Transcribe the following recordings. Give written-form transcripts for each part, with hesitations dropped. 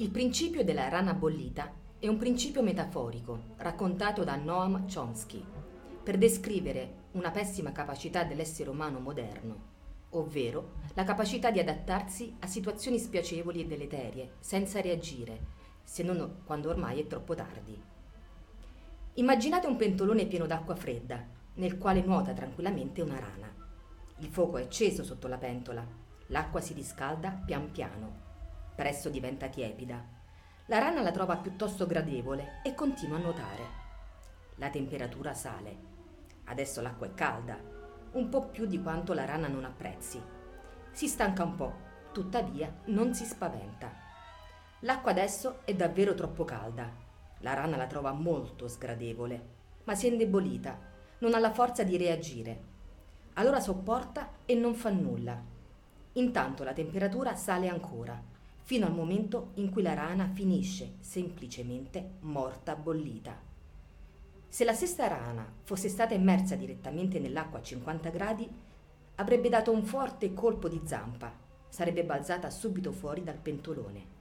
Il principio della rana bollita è un principio metaforico raccontato da Noam Chomsky per descrivere una pessima capacità dell'essere umano moderno, ovvero la capacità di adattarsi a situazioni spiacevoli e deleterie senza reagire, se non quando ormai è troppo tardi. Immaginate un pentolone pieno d'acqua fredda, nel quale nuota tranquillamente una rana. Il fuoco è acceso sotto la pentola, l'acqua si riscalda pian piano. Presto diventa tiepida. La rana la trova piuttosto gradevole e continua a nuotare. La temperatura sale. Adesso l'acqua è calda, un po' più di quanto la rana non apprezzi. Si stanca un po', tuttavia non si spaventa. L'acqua adesso è davvero troppo calda. La rana la trova molto sgradevole, ma si è indebolita, non ha la forza di reagire. Allora sopporta e non fa nulla. Intanto la temperatura sale ancora, fino al momento in cui la rana finisce semplicemente morta bollita. Se la stessa rana fosse stata immersa direttamente nell'acqua a 50 gradi, avrebbe dato un forte colpo di zampa, sarebbe balzata subito fuori dal pentolone.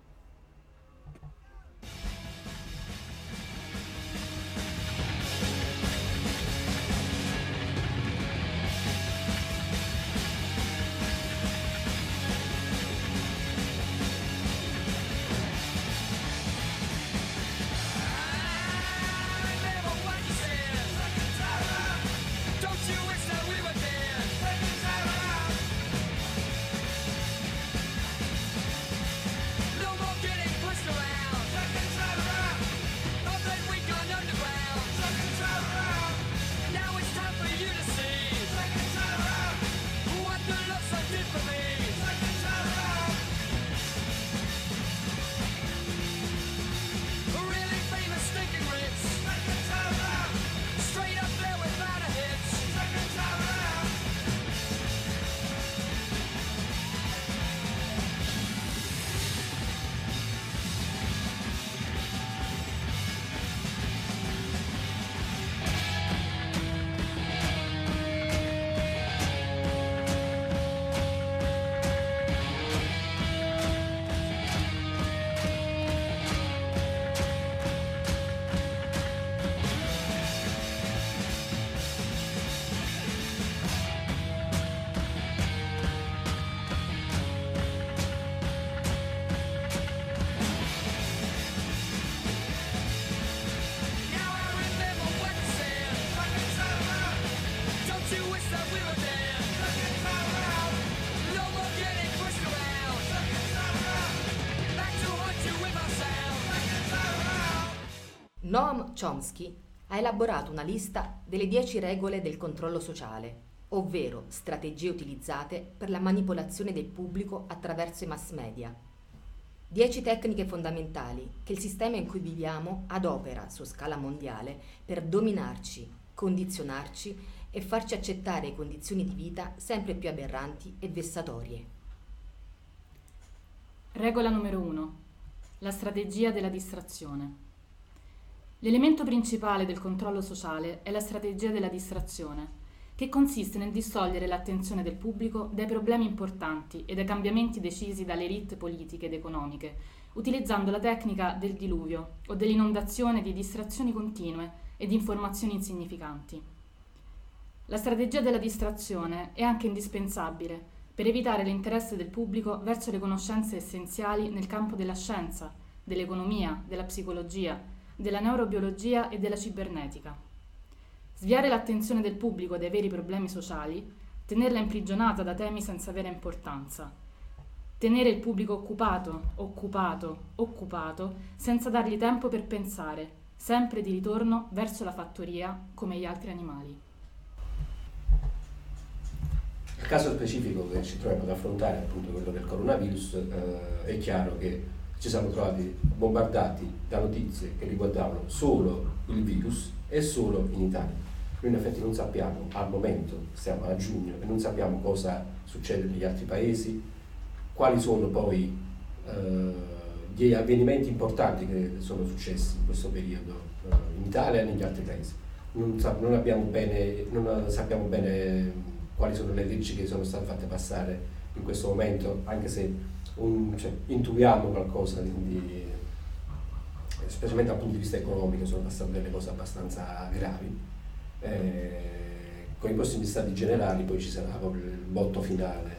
Noam Chomsky ha elaborato una lista delle 10 regole del controllo sociale, ovvero strategie utilizzate per la manipolazione del pubblico attraverso i mass media. 10 tecniche fondamentali che il sistema in cui viviamo adopera su scala mondiale per dominarci, condizionarci e farci accettare condizioni di vita sempre più aberranti e vessatorie. Regola numero 1. La strategia della distrazione. L'elemento principale del controllo sociale è la strategia della distrazione, che consiste nel distogliere l'attenzione del pubblico dai problemi importanti e dai cambiamenti decisi dalle élite politiche ed economiche, utilizzando la tecnica del diluvio o dell'inondazione di distrazioni continue e di informazioni insignificanti. La strategia della distrazione è anche indispensabile per evitare l'interesse del pubblico verso le conoscenze essenziali nel campo della scienza, dell'economia, della psicologia, della neurobiologia e della cibernetica. Sviare l'attenzione del pubblico dai veri problemi sociali, tenerla imprigionata da temi senza vera importanza, tenere il pubblico occupato, senza dargli tempo per pensare, sempre di ritorno verso la fattoria come gli altri animali. Il caso specifico che ci troviamo ad affrontare, appunto quello del coronavirus, è chiaro che ci siamo trovati bombardati da notizie che riguardavano solo il virus e solo in Italia. Noi in effetti non sappiamo, al momento siamo a giugno e non sappiamo cosa succede negli altri paesi, quali sono poi gli avvenimenti importanti che sono successi in questo periodo in Italia e negli altri paesi. Non sappiamo bene quali sono le leggi che sono state fatte passare in questo momento, anche se intuiamo qualcosa di specialmente dal punto di vista economico sono passate delle cose abbastanza gravi. Con i prossimi stati generali poi ci sarà proprio il botto finale,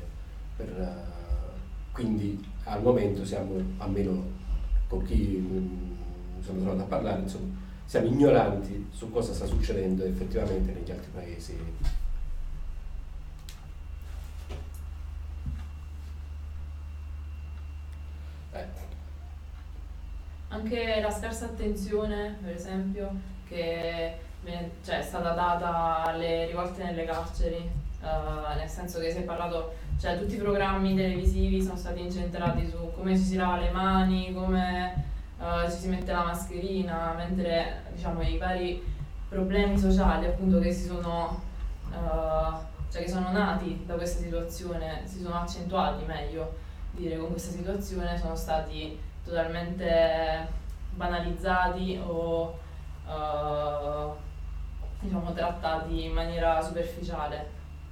quindi al momento siamo, almeno con chi sono trovato a parlare, insomma, siamo ignoranti su cosa sta succedendo effettivamente negli altri paesi. Anche la scarsa attenzione, per esempio, che è stata data alle rivolte nelle carceri, nel senso che si è parlato, cioè tutti i programmi televisivi sono stati incentrati su come ci si lava le mani, come ci si mette la mascherina, mentre diciamo i vari problemi sociali appunto che si sono che sono nati da questa situazione, si sono accentuati, meglio dire, con questa situazione, sono stati totalmente banalizzati o diciamo trattati in maniera superficiale.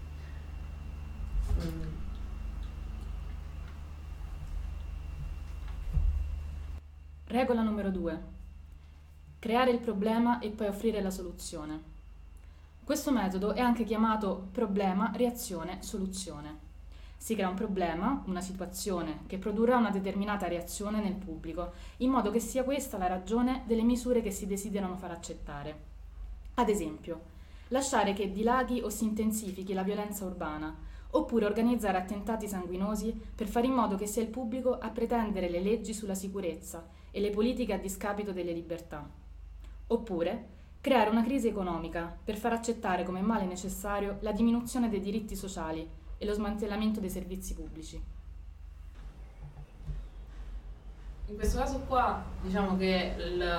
Regola numero 2. Creare il problema e poi offrire la soluzione. Questo metodo è anche chiamato problema, reazione, soluzione. Si crea un problema, una situazione, che produrrà una determinata reazione nel pubblico, in modo che sia questa la ragione delle misure che si desiderano far accettare. Ad esempio, lasciare che dilaghi o si intensifichi la violenza urbana, oppure organizzare attentati sanguinosi per fare in modo che sia il pubblico a pretendere le leggi sulla sicurezza e le politiche a discapito delle libertà. Oppure creare una crisi economica per far accettare come male necessario la diminuzione dei diritti sociali e lo smantellamento dei servizi pubblici. In questo caso qua diciamo che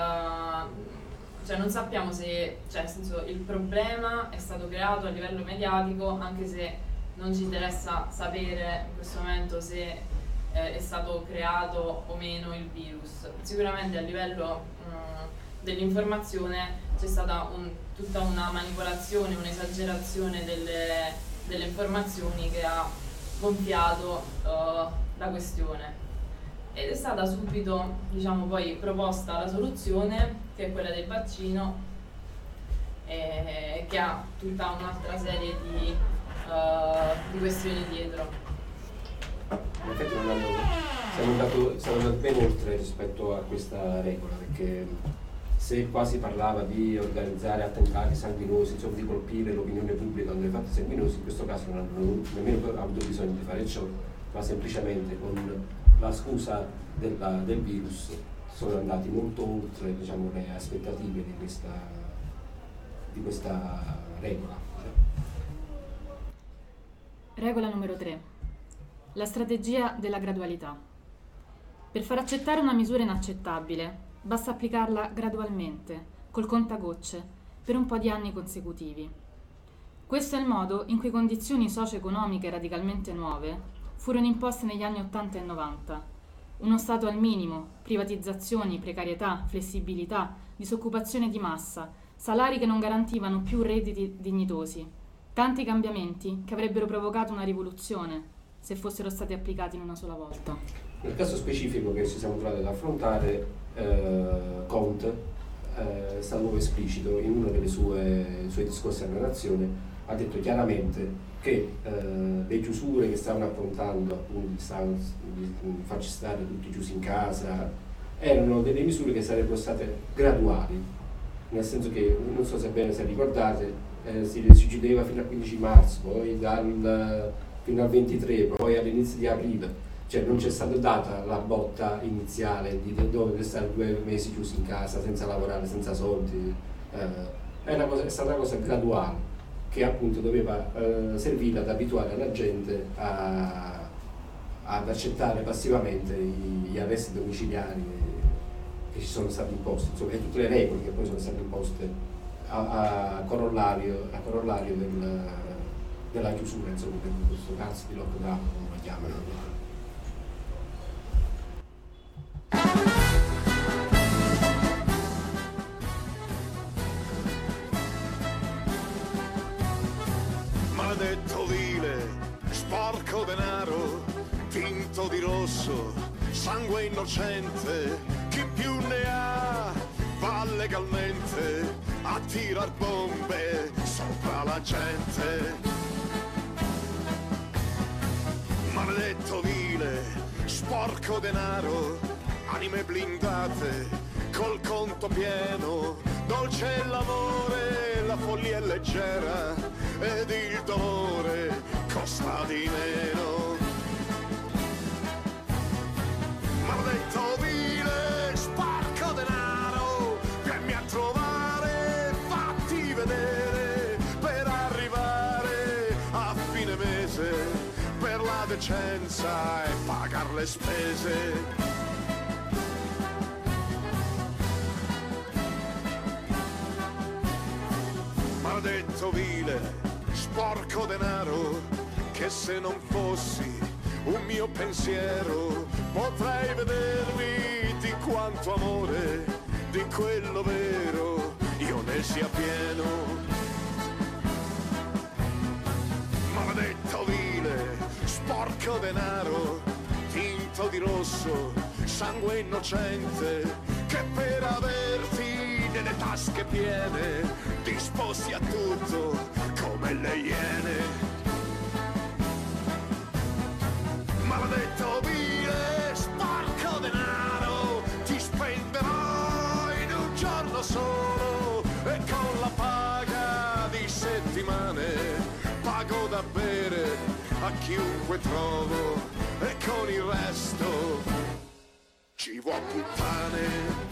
non sappiamo se, nel senso, il problema è stato creato a livello mediatico, anche se non ci interessa sapere in questo momento se è stato creato o meno il virus. Sicuramente a livello dell'informazione c'è stata tutta una manipolazione, un'esagerazione delle informazioni che ha gonfiato la questione, ed è stata subito poi proposta la soluzione, che è quella del vaccino, che ha tutta un'altra serie di questioni dietro. In effetti siamo andati ben oltre rispetto a questa regola, perché se qua si parlava di organizzare attentati sanguinosi, insomma di colpire l'opinione pubblica con dei fatti sanguinosi, in questo caso non hanno nemmeno avuto bisogno di fare ciò, ma semplicemente con la scusa del virus sono andati molto oltre le aspettative di questa regola. Regola numero 3. La strategia della gradualità. Per far accettare una misura inaccettabile, basta applicarla gradualmente, col contagocce, per un po' di anni consecutivi. Questo è il modo in cui condizioni socio-economiche radicalmente nuove furono imposte negli anni 80 e 90. Uno Stato al minimo, privatizzazioni, precarietà, flessibilità, disoccupazione di massa, salari che non garantivano più redditi dignitosi. Tanti cambiamenti che avrebbero provocato una rivoluzione se fossero stati applicati in una sola volta. Nel caso specifico che ci siamo trovati ad affrontare, Conte è stato proprio esplicito in uno dei suoi discorsi alla nazione, ha detto chiaramente che le chiusure che stavano affrontando, appunto di farci stare tutti chiusi in casa, erano delle misure che sarebbero state graduali, nel senso che, non so se bene se ricordate, si chiudeva fino al 15 marzo, poi fino al 23, poi all'inizio di aprile. Cioè non c'è stata data la botta iniziale di dover stare 2 mesi chiusi in casa senza lavorare, senza soldi. È stata una cosa graduale che appunto doveva servire ad abituare la gente ad accettare passivamente gli arresti domiciliari che ci sono stati imposti, insomma, e tutte le regole che poi sono state imposte a corollario della chiusura, insomma, in questo caso di lockdown, come lo chiamano. Maledetto vile, sporco denaro, finto tinto di rosso, sangue innocente, chi più ne ha va legalmente a tirar bombe sopra la gente. Maledetto vile, sporco denaro, anime blindate, col conto pieno, dolce è l'amore, la follia è leggera ed il dolore costa di meno. Maledetto vile, sporco denaro, vieni a trovare, fatti vedere, per arrivare a fine mese, per la decenza e pagar le spese. Maledetto vile, sporco denaro, che se non fossi un mio pensiero potrei vedermi di quanto amore, di quello vero, io ne sia pieno. Maledetto vile, sporco denaro, tinto di rosso, sangue innocente, che per averti nelle tasche piene disposti a tutto come le iene. Maledetto vile, sporco denaro, ti spenderò in un giorno solo e con la paga di settimane pago da bere a chiunque trovo e con il resto ci vuoi puttane.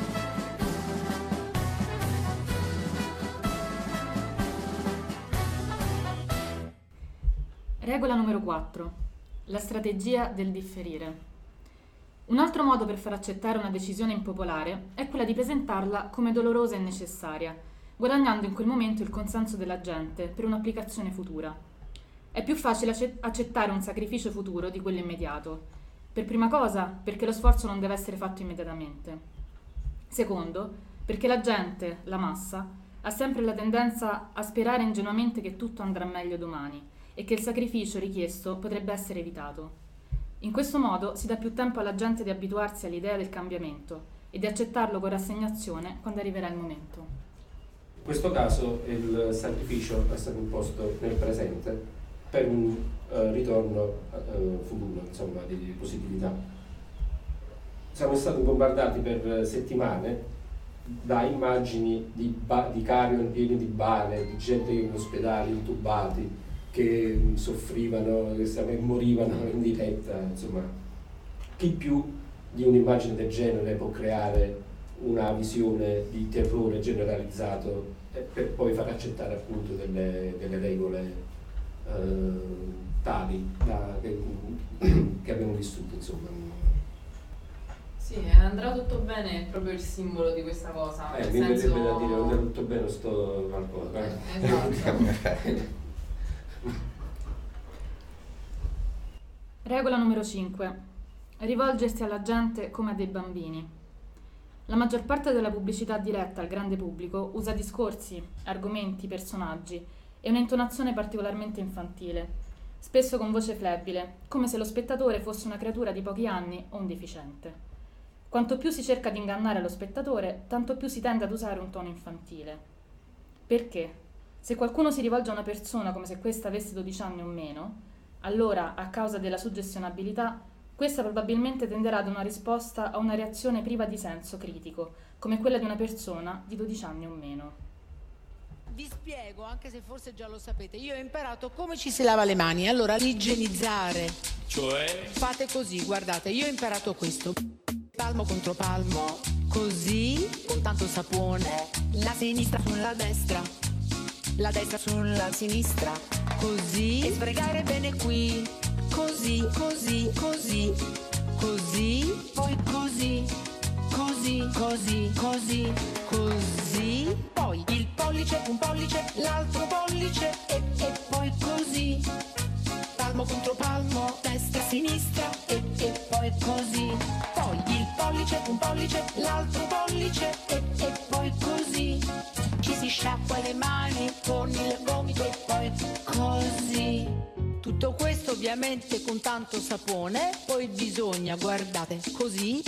Regola numero 4. La strategia del differire. Un altro modo per far accettare una decisione impopolare è quella di presentarla come dolorosa e necessaria, guadagnando in quel momento il consenso della gente per un'applicazione futura. È più facile accettare un sacrificio futuro di quello immediato. Per prima cosa, perché lo sforzo non deve essere fatto immediatamente. Secondo, perché la gente, la massa, ha sempre la tendenza a sperare ingenuamente che tutto andrà meglio domani e che il sacrificio richiesto potrebbe essere evitato. In questo modo si dà più tempo alla gente di abituarsi all'idea del cambiamento e di accettarlo con rassegnazione quando arriverà il momento. In questo caso il sacrificio è stato imposto nel presente per un ritorno futuro, insomma, di positività. Siamo stati bombardati per settimane da immagini di camion pieni di bale, di gente in ospedali intubati, che soffrivano, che morivano in diretta, insomma. Chi più di un'immagine del genere può creare una visione di terrore generalizzato per poi far accettare appunto delle regole tali che abbiamo vissuto, insomma. Sì, andrà tutto bene è proprio il simbolo di questa cosa. Mi verrebbe da dire andrà tutto bene sto qualcosa. Esatto. Regola numero 5. Rivolgersi alla gente come a dei bambini. La maggior parte della pubblicità diretta al grande pubblico usa discorsi, argomenti, personaggi e un'intonazione particolarmente infantile, spesso con voce flebile, come se lo spettatore fosse una creatura di pochi anni o un deficiente. Quanto più si cerca di ingannare lo spettatore, tanto più si tende ad usare un tono infantile. Perché? Se qualcuno si rivolge a una persona come se questa avesse 12 anni o meno, allora, a causa della suggestionabilità, questa probabilmente tenderà ad una risposta a una reazione priva di senso critico, come quella di una persona di 12 anni o meno. Vi spiego, anche se forse già lo sapete, io ho imparato come ci si lava le mani, allora igienizzare. Cioè? Fate così, guardate, io ho imparato questo. Palmo contro palmo, così, con tanto sapone, la sinistra sulla destra, la destra sulla sinistra, così, e sfregare bene qui, così, così, così, così, poi così, così, così, così, così, poi il pollice, un pollice, l'altro pollice e poi così, palmo contro palmo, destra, sinistra e poi così, poi il pollice, un pollice, l'altro pollice e poi così, ci si sciacqua le mani con il gomito e poi così. Tutto questo ovviamente con tanto sapone, poi bisogna, guardate, così,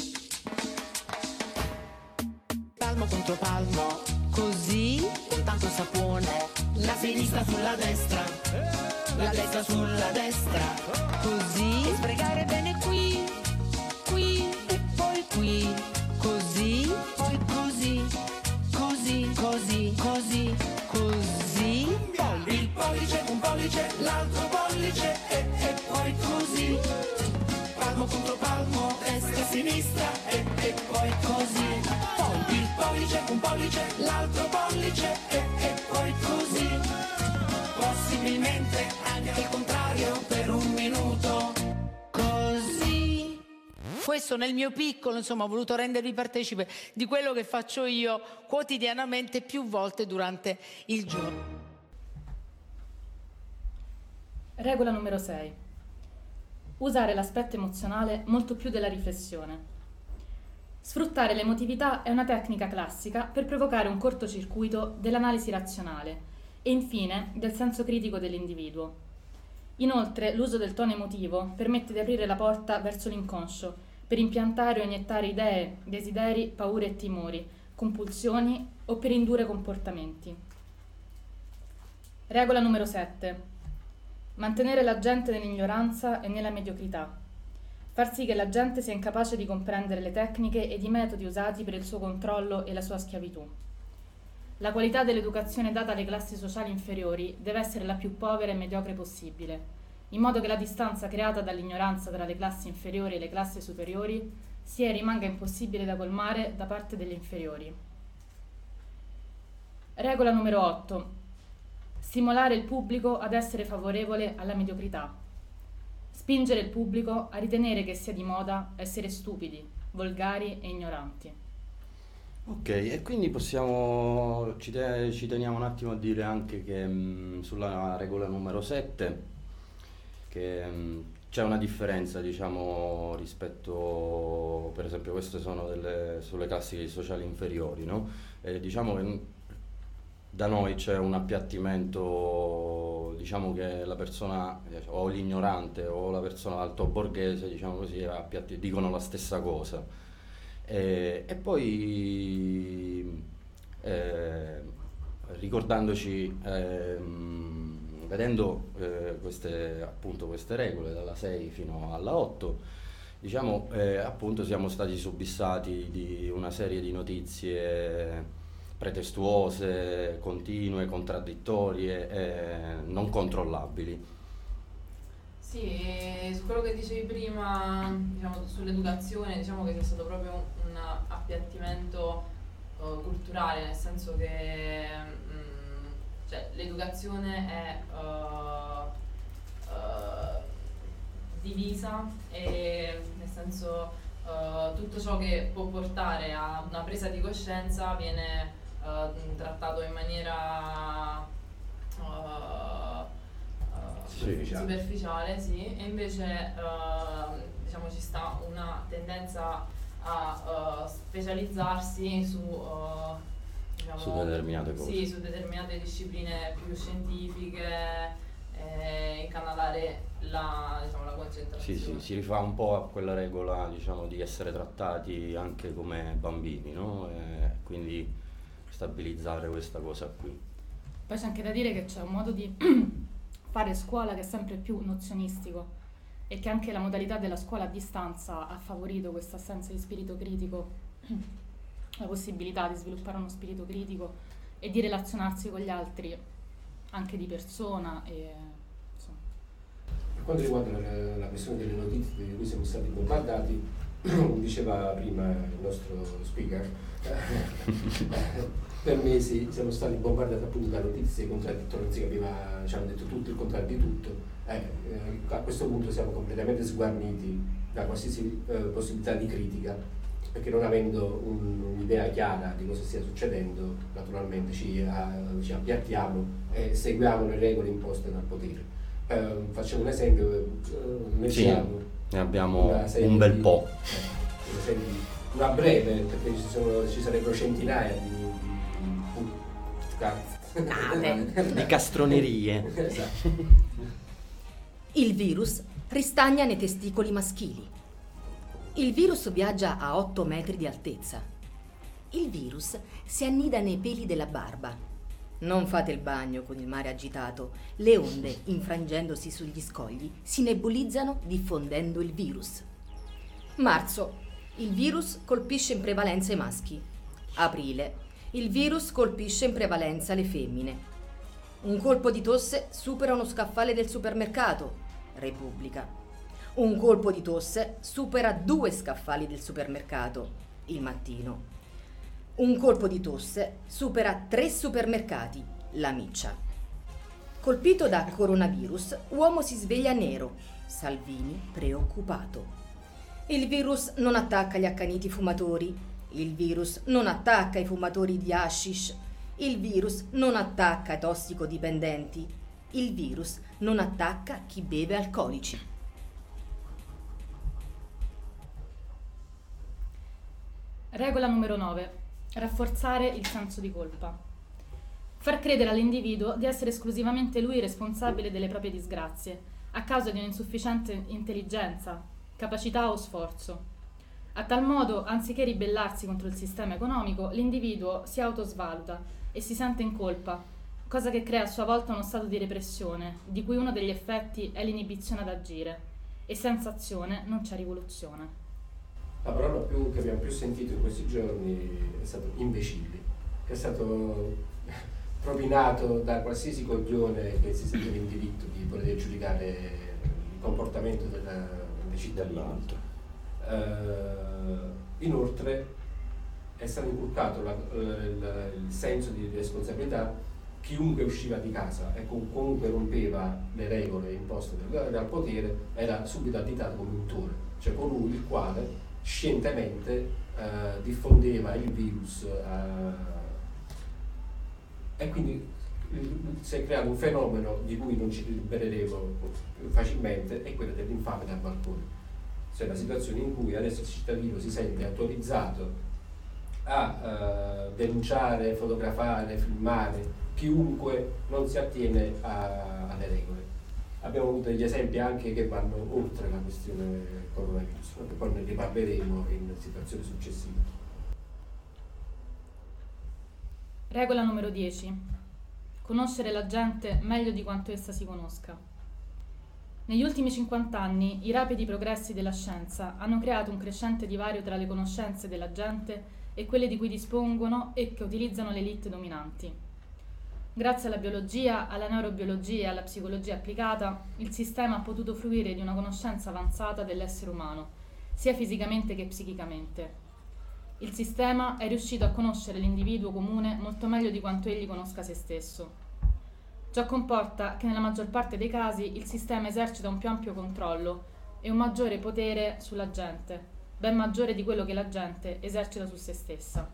palmo contro palmo, così, con tanto sapone, la sinistra sulla destra, la destra sulla destra, così, e sfregare bene qui, qui e poi qui, così, poi così, così, così, così, così, poi il pollice, un pollice, l'altro pollice e poi così, palmo contro palmo, destra, sinistra e poi così, poi il pollice, un pollice, l'altro pollice e poi così, possibilmente anche il contrario per un minuto, così. Questo nel mio piccolo, insomma, ho voluto rendervi partecipe di quello che faccio io quotidianamente più volte durante il giorno. Regola numero 6. Usare l'aspetto emozionale molto più della riflessione. Sfruttare l'emotività è una tecnica classica per provocare un cortocircuito dell'analisi razionale e infine del senso critico dell'individuo. Inoltre, l'uso del tono emotivo permette di aprire la porta verso l'inconscio per impiantare o iniettare idee, desideri, paure e timori, compulsioni o per indurre comportamenti. Regola numero 7. Mantenere la gente nell'ignoranza e nella mediocrità. Far sì che la gente sia incapace di comprendere le tecniche ed i metodi usati per il suo controllo e la sua schiavitù. La qualità dell'educazione data alle classi sociali inferiori deve essere la più povera e mediocre possibile, in modo che la distanza creata dall'ignoranza tra le classi inferiori e le classi superiori sia e rimanga impossibile da colmare da parte delle inferiori. Regola numero 8. Stimolare il pubblico ad essere favorevole alla mediocrità. Spingere il pubblico a ritenere che sia di moda essere stupidi, volgari e ignoranti. Ok, e quindi ci teniamo un attimo a dire anche che sulla regola numero 7 che c'è una differenza, diciamo, rispetto, per esempio queste sono sulle classi sociali inferiori, no? Diciamo che da noi c'è un appiattimento, diciamo che la persona o l'ignorante o la persona alto borghese, diciamo così, dicono la stessa cosa. E poi ricordandoci, vedendo queste regole dalla 6 fino alla 8, diciamo appunto siamo stati subissati di una serie di notizie pretestuose, continue, contraddittorie e non controllabili. Sì, su quello che dicevi prima, diciamo, sull'educazione, diciamo che c'è stato proprio un appiattimento culturale, nel senso che cioè, l'educazione è divisa e nel senso tutto ciò che può portare a una presa di coscienza viene trattato in maniera superficiale, sì, e invece diciamo ci sta una tendenza a specializzarsi su determinate cose. Sì, su determinate discipline più scientifiche, incanalare la concentrazione. Sì, si rifà un po' a quella regola, diciamo, di essere trattati anche come bambini, no? Quindi stabilizzare questa cosa qui. Poi c'è anche da dire che c'è un modo di fare scuola che è sempre più nozionistico e che anche la modalità della scuola a distanza ha favorito questa assenza di spirito critico, la possibilità di sviluppare uno spirito critico e di relazionarsi con gli altri anche di persona e insomma. Per quanto riguarda la questione delle notizie di cui siamo stati bombardati, diceva prima il nostro speaker, per mesi siamo stati bombardati appunto da notizie contraddittorie, non si capiva, ci hanno detto tutto il contrario di tutto. A questo punto siamo completamente sguarniti da qualsiasi possibilità di critica, perché non avendo un'idea chiara di cosa stia succedendo, naturalmente ci appiattiamo e seguiamo le regole imposte dal potere. Facciamo un esempio, ne abbiamo un bel po'. Una breve, perché ci sarebbero centinaia di castronerie. Esatto. Il virus ristagna nei testicoli maschili. Il virus viaggia a 8 metri di altezza. Il virus si annida nei peli della barba. Non fate il bagno con il mare agitato. Le onde, infrangendosi sugli scogli, si nebulizzano diffondendo il virus. Marzo. Il virus colpisce in prevalenza i maschi. Aprile. Il virus colpisce in prevalenza le femmine. Un colpo di tosse supera uno scaffale del supermercato. Repubblica. Un colpo di tosse supera 2 scaffali del supermercato. Il Mattino. Un colpo di tosse supera 3 supermercati. La Miccia. Colpito da coronavirus, uomo si sveglia nero. Salvini preoccupato. Il virus non attacca gli accaniti fumatori. Il virus non attacca i fumatori di hashish. Il virus non attacca i tossicodipendenti. Il virus non attacca chi beve alcolici. Regola numero 9. Rafforzare il senso di colpa. Far credere all'individuo di essere esclusivamente lui responsabile delle proprie disgrazie, a causa di un'insufficiente intelligenza, capacità o sforzo. A tal modo, anziché ribellarsi contro il sistema economico, l'individuo si autosvaluta e si sente in colpa, cosa che crea a sua volta uno stato di repressione, di cui uno degli effetti è l'inibizione ad agire, e senza azione non c'è rivoluzione. La parola che abbiamo più sentito in questi giorni è stato imbecilli, che è stato propinato da qualsiasi coglione che si sentiva in diritto di poter giudicare il comportamento dei cittadini. Inoltre è stato inculcato il senso di responsabilità. Chiunque usciva di casa e comunque rompeva le regole imposte dal potere era subito additato come untore, cioè colui il quale scientemente diffondeva il virus e quindi si è creato un fenomeno di cui non ci libereremo facilmente, è quello dell'infame dal balcone. Cioè la situazione in cui adesso il cittadino si sente autorizzato a denunciare, fotografare, filmare chiunque non si attiene alle regole. Abbiamo avuto degli esempi anche che vanno oltre la questione coronavirus, che poi ne riparleremo in situazioni successive. Regola numero 10. Conoscere la gente meglio di quanto essa si conosca. Negli ultimi 50 anni i rapidi progressi della scienza hanno creato un crescente divario tra le conoscenze della gente e quelle di cui dispongono e che utilizzano le elite dominanti. Grazie alla biologia, alla neurobiologia e alla psicologia applicata, il sistema ha potuto fruire di una conoscenza avanzata dell'essere umano, sia fisicamente che psichicamente. Il sistema è riuscito a conoscere l'individuo comune molto meglio di quanto egli conosca se stesso. Ciò comporta che nella maggior parte dei casi il sistema esercita un più ampio controllo e un maggiore potere sulla gente, ben maggiore di quello che la gente esercita su se stessa.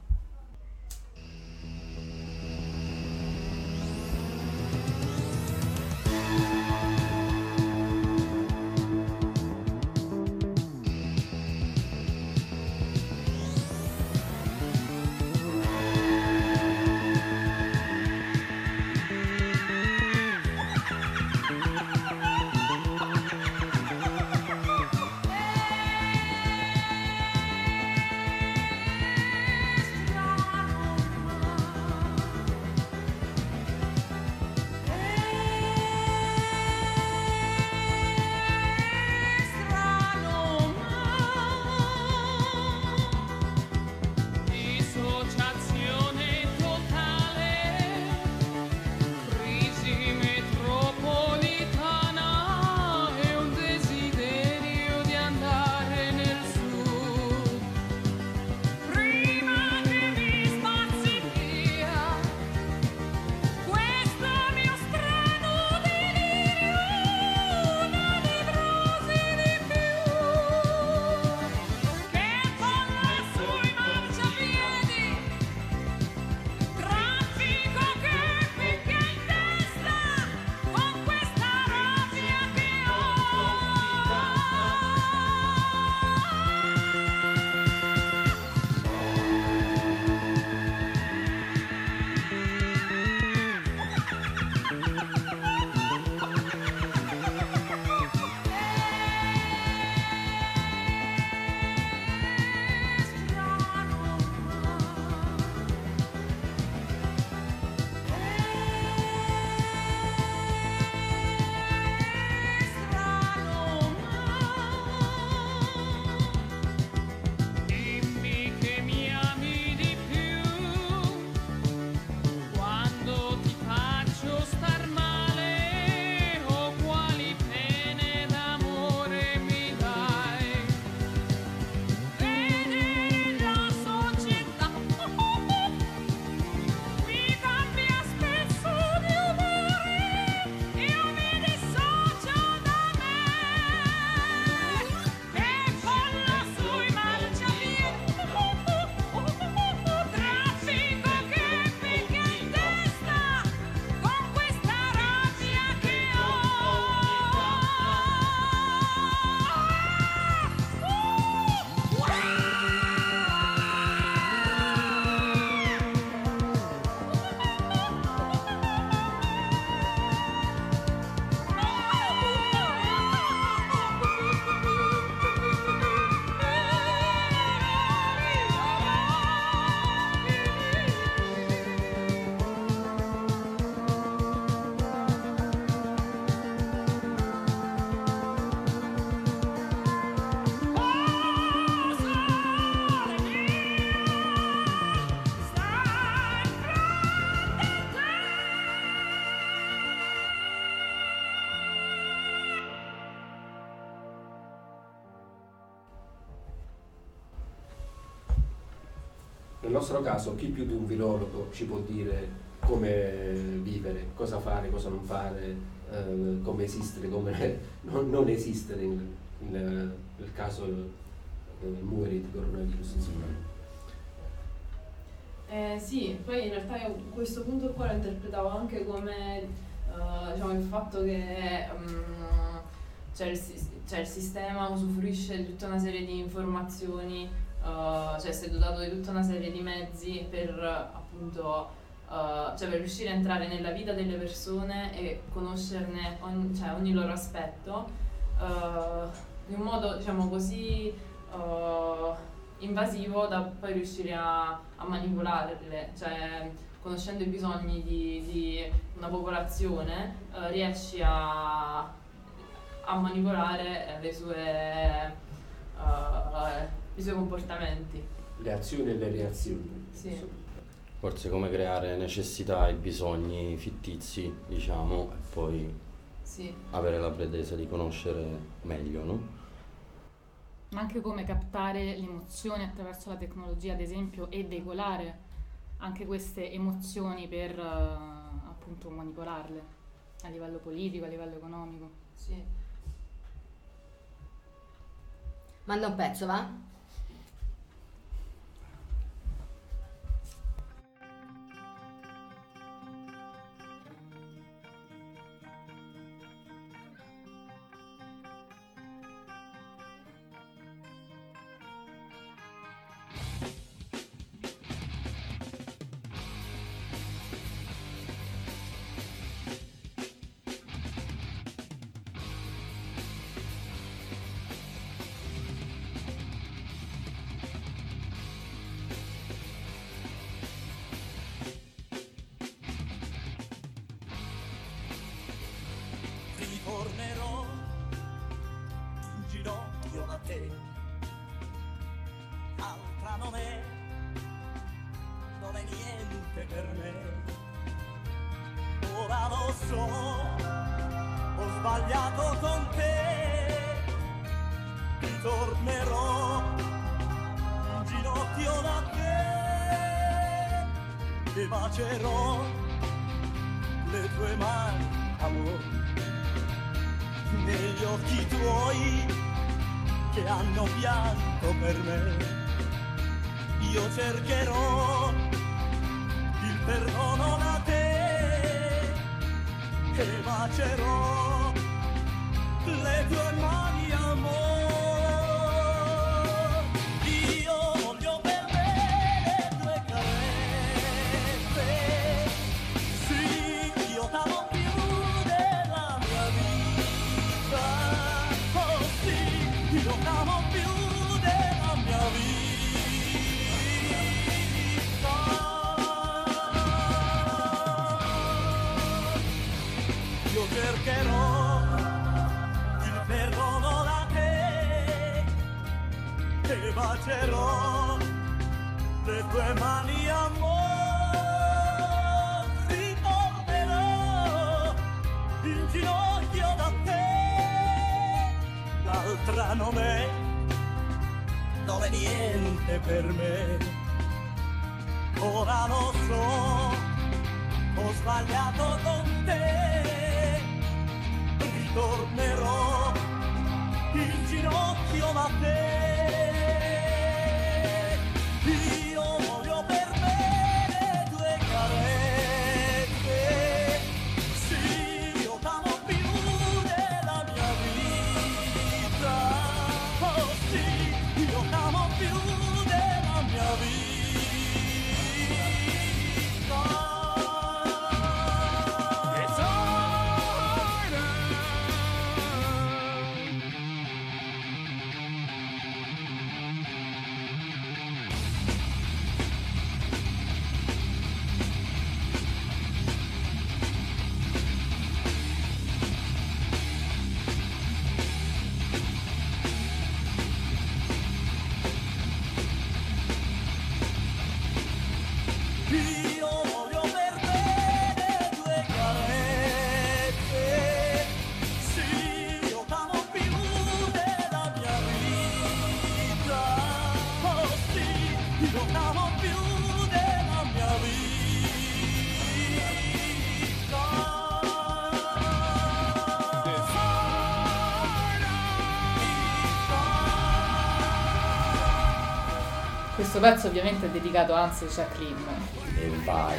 nel nostro caso chi più di un virologo ci può dire come vivere, cosa fare, cosa non fare, come esistere, come non esistere nel caso numeri di coronavirus, insomma. Sì, poi in realtà io questo punto qua lo interpretavo anche come diciamo, il fatto che c'è il sistema usufruisce di tutta una serie di informazioni, cioè si è dotato di tutta una serie di mezzi per appunto cioè per riuscire a entrare nella vita delle persone e conoscerne ogni loro aspetto in un modo diciamo così invasivo da poi riuscire a manipolarle, cioè conoscendo i bisogni di una popolazione riesci a manipolare i suoi comportamenti. Le azioni e le reazioni. Sì. Forse come creare necessità e bisogni fittizi, diciamo, e poi Sì. avere la pretesa di conoscere meglio, no? Ma anche come captare le emozioni attraverso la tecnologia, ad esempio, e veicolare anche queste emozioni per appunto manipolarle a livello politico, a livello economico. Sì. Manda un pezzo, va? Ritornerò in ginocchio da te, altra non è niente per me. Ora lo so, ho sbagliato con te, ritornerò in ginocchio da te e bacerò le tue mani, amore, negli occhi tuoi che hanno pianto per me. Io cercherò il perdono da te e bacerò le tue mani, amore. Io voglio per me le tue carezze. Sì, io t'amo più della mia vita. Oh sì, io t'amo più della mia vita. Io cercherò il perdono da te e bacerò le tue mani, amore. Ritornerò in ginocchio da te, l'altra non è niente per me. Ora lo so, ho sbagliato con te, ritornerò in ginocchio da te. Io voglio per me le tue carezze. Sì, io t'amo più della mia vita. Oh sì, io t'amo più della mia vita. Questo pezzo ovviamente è dedicato a Hans Jacqueline. E vai.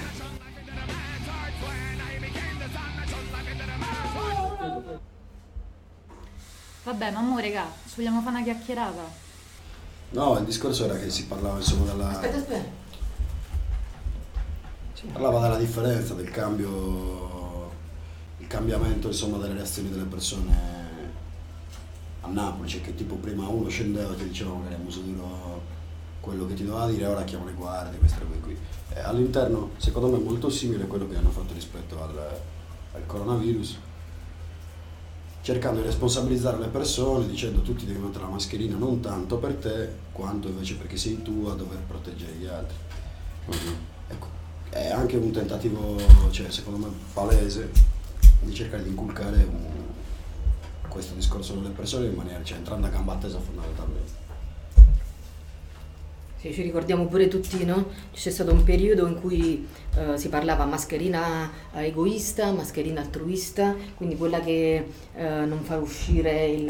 Vabbè, ma mo regà, ci vogliamo fare una chiacchierata? No, il discorso era che si parlava insomma Aspetta. si parlava della differenza, del cambio, il cambiamento insomma delle reazioni delle persone a Napoli, cioè che tipo prima uno scendeva e ti diceva magari a muso duro quello che ti doveva dire, ora chiama le guardie, queste robe qui. All'interno secondo me è molto simile a quello che hanno fatto rispetto al coronavirus, cercando di responsabilizzare le persone, dicendo tutti devi mettere la mascherina non tanto per te quanto invece perché sei tu a dover proteggere gli altri. Ecco, è anche un tentativo, cioè, secondo me palese, di cercare di inculcare questo discorso delle persone in maniera, cioè entrando a gamba tesa fondamentalmente. Sì, ci ricordiamo pure tutti, no? C'è stato un periodo in cui si parlava mascherina egoista, mascherina altruista, quindi quella che non fa uscire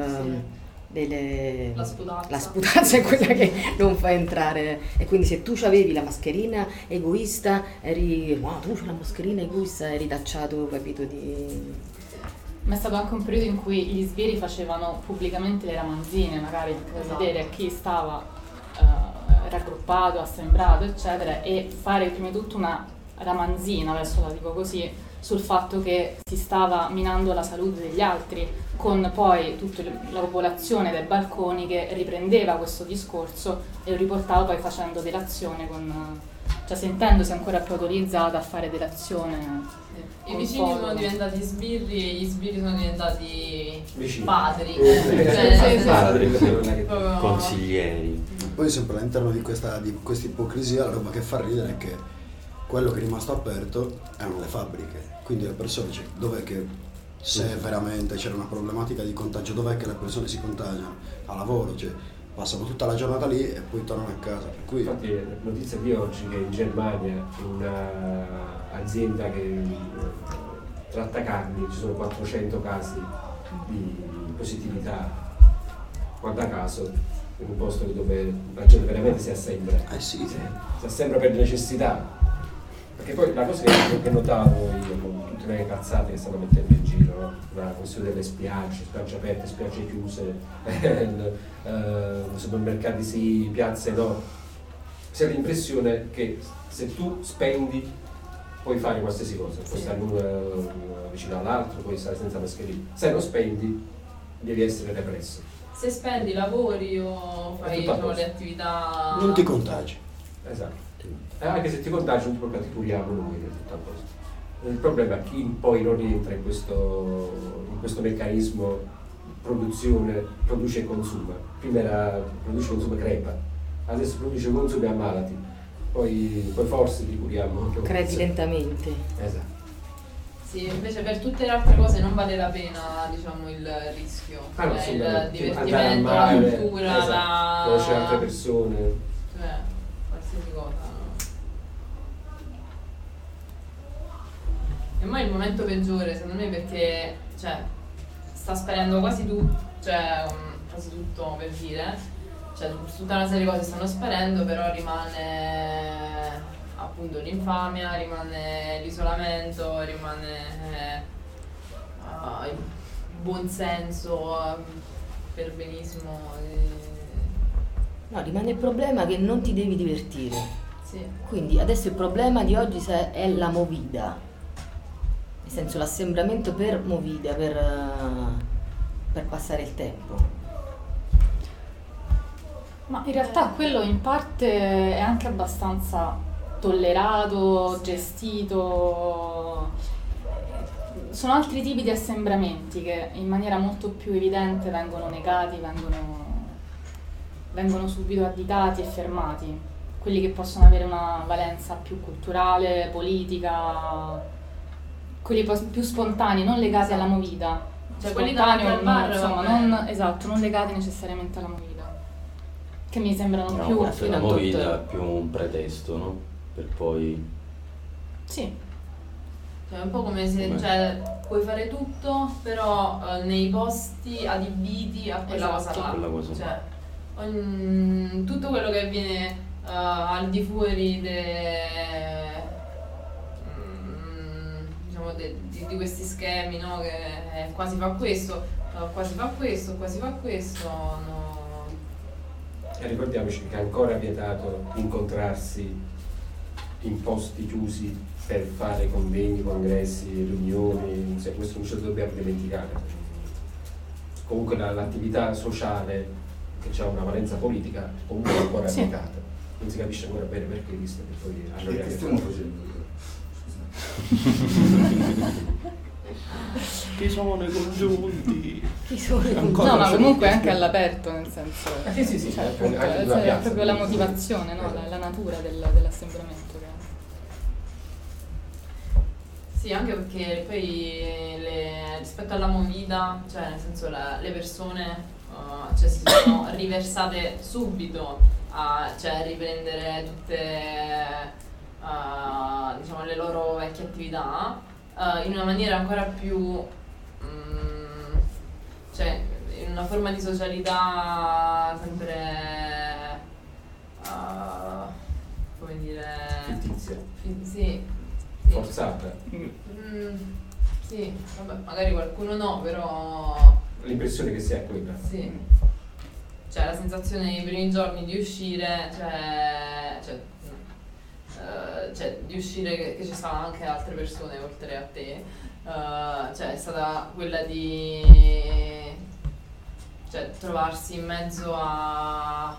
la sputazza è quella che non fa entrare. E quindi se tu avevi la mascherina egoista, tu c'hai la mascherina egoista, eri tacciato, capito, di... Ma è stato anche un periodo in cui gli sbirri facevano pubblicamente le ramanzine, magari per vedere a chi stava raggruppato, assembrato, eccetera, e fare prima di tutto una ramanzina, adesso la dico così, sul fatto che si stava minando la salute degli altri, con poi tutta la popolazione dai balconi che riprendeva questo discorso e lo riportava poi facendo delazione cioè sentendosi ancora più autorizzata a fare delazione. I vicini sono diventati sbirri e gli sbirri sono diventati vicini, padri, Consiglieri. Poi sempre all'interno di questa ipocrisia la roba che fa ridere è che quello che è rimasto aperto erano le fabbriche, quindi le persone, cioè, dov'è che se veramente c'era una problematica di contagio, dov'è che le persone si contagiano? A lavoro, cioè passano tutta la giornata lì e poi tornano a casa. Per cui... Infatti notizia di oggi che in Germania un'azienda che tratta carni, ci sono 400 casi di positività, guarda caso, in un posto dove la gente veramente si assembra. Sì. Si assembra per necessità. Perché poi la cosa che notavo io con tutte le cazzate che stanno mettendo in giro, no? La questione delle spiagge aperte, spiagge chiuse, supermercati sì, piazze no, si ha l'impressione che se tu spendi puoi fare qualsiasi cosa, puoi stare uno vicino all'altro, puoi stare senza mascherina, se non spendi devi essere represso. Se spendi, lavori o fai le attività... Non ti contagi. Esatto. Anche se ti contagi non ti curiamo noi, che è tutto a posto. Il problema è chi poi non rientra in questo meccanismo produce e consuma. Prima era produce e consuma, crepa, adesso produce e consuma e ammalati, poi forse ti curiamo. Credi lentamente. Esatto. Sì, invece per tutte le altre cose non vale la pena, diciamo, il rischio, il divertimento, la cultura, esatto, conoscere altre persone. Cioè, qualsiasi cosa. E poi il momento peggiore, secondo me, perché cioè, sta sparendo quasi tutto, per dire, cioè tutta una serie di cose stanno sparendo, però rimane appunto l'infamia, rimane l'isolamento, rimane il buonsenso, perbenismo. No, rimane il problema che non ti devi divertire. Sì. Quindi adesso il problema di oggi è la movida, nel senso l'assembramento per movida, per passare il tempo. Ma in realtà quello in parte è anche abbastanza tollerato, gestito. Sono altri tipi di assembramenti che in maniera molto più evidente vengono negati, vengono subito additati e fermati. Quelli che possono avere una valenza più culturale, politica, quelli più spontanei, non legati alla movida. Cioè quelli davanti al bar, insomma, non legati necessariamente alla movida. Che mi sembrano più... La movida è più un pretesto, no? Per poi... Sì. Cioè, è un po' come se puoi fare tutto, però nei posti adibiti a quella cosa là. Quella cosa. Cioè, tutto quello che avviene al di fuori diciamo di questi schemi, no? Che quasi fa questo, quasi fa questo, quasi fa questo, no. E ricordiamoci che è ancora vietato incontrarsi in posti chiusi per fare convegni, congressi, riunioni, questo non ce lo dobbiamo dimenticare. Comunque l'attività sociale che ha una valenza politica comunque è ancora vietata. Non si capisce ancora bene perché, visto che poi che stiamo facendo? Chi sono i congiunti? Chi sono i No, ma comunque anche all'aperto, nel senso. Sì, cioè, anche una è piazza, proprio la quindi, motivazione, no? esatto. La natura dell'assembramento. Sì, anche perché poi rispetto alla movida, cioè nel senso le persone cioè, si sono riversate subito a riprendere tutte diciamo, le loro vecchie attività in una maniera ancora più cioè in una forma di socialità sempre come dire fittizia, sì. forzata. Sì, vabbè, magari qualcuno no, però L'impressione che sia quella. sì. Cioè la sensazione nei primi giorni di uscire, di uscire che ci stavano anche altre persone oltre a te, cioè è stata quella di trovarsi in mezzo a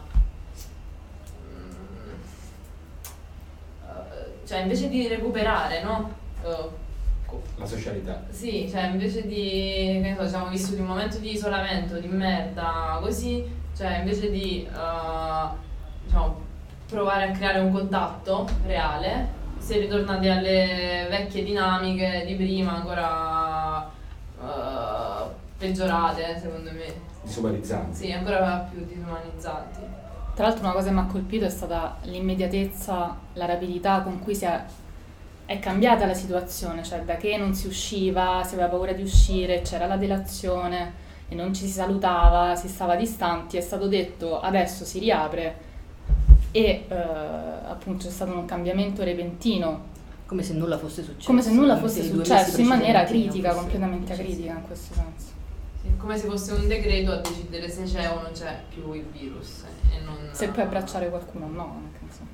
cioè invece di recuperare, no? La socialità. Sì, cioè invece di, che ne so, siamo vissuti un momento di isolamento, di merda, così, cioè invece di diciamo, provare a creare un contatto reale, si è ritornati alle vecchie dinamiche di prima, ancora peggiorate, secondo me. Disumanizzanti. Sì, ancora più disumanizzanti. Tra l'altro una cosa che mi ha colpito è stata l'immediatezza, la rapidità con cui è cambiata la situazione, cioè da che non si usciva, si aveva paura di uscire, c'era la delazione e non ci si salutava, si stava distanti, è stato detto adesso si riapre e appunto c'è stato un cambiamento repentino. Come se nulla fosse successo. Come se nulla fosse I 2 mesi successo, in maniera precedenti critica, non fosse completamente successo. acritica in questo senso. Sì, come se fosse un decreto a decidere se c'è o non c'è più il virus e non... Se puoi abbracciare qualcuno o no, anche insomma.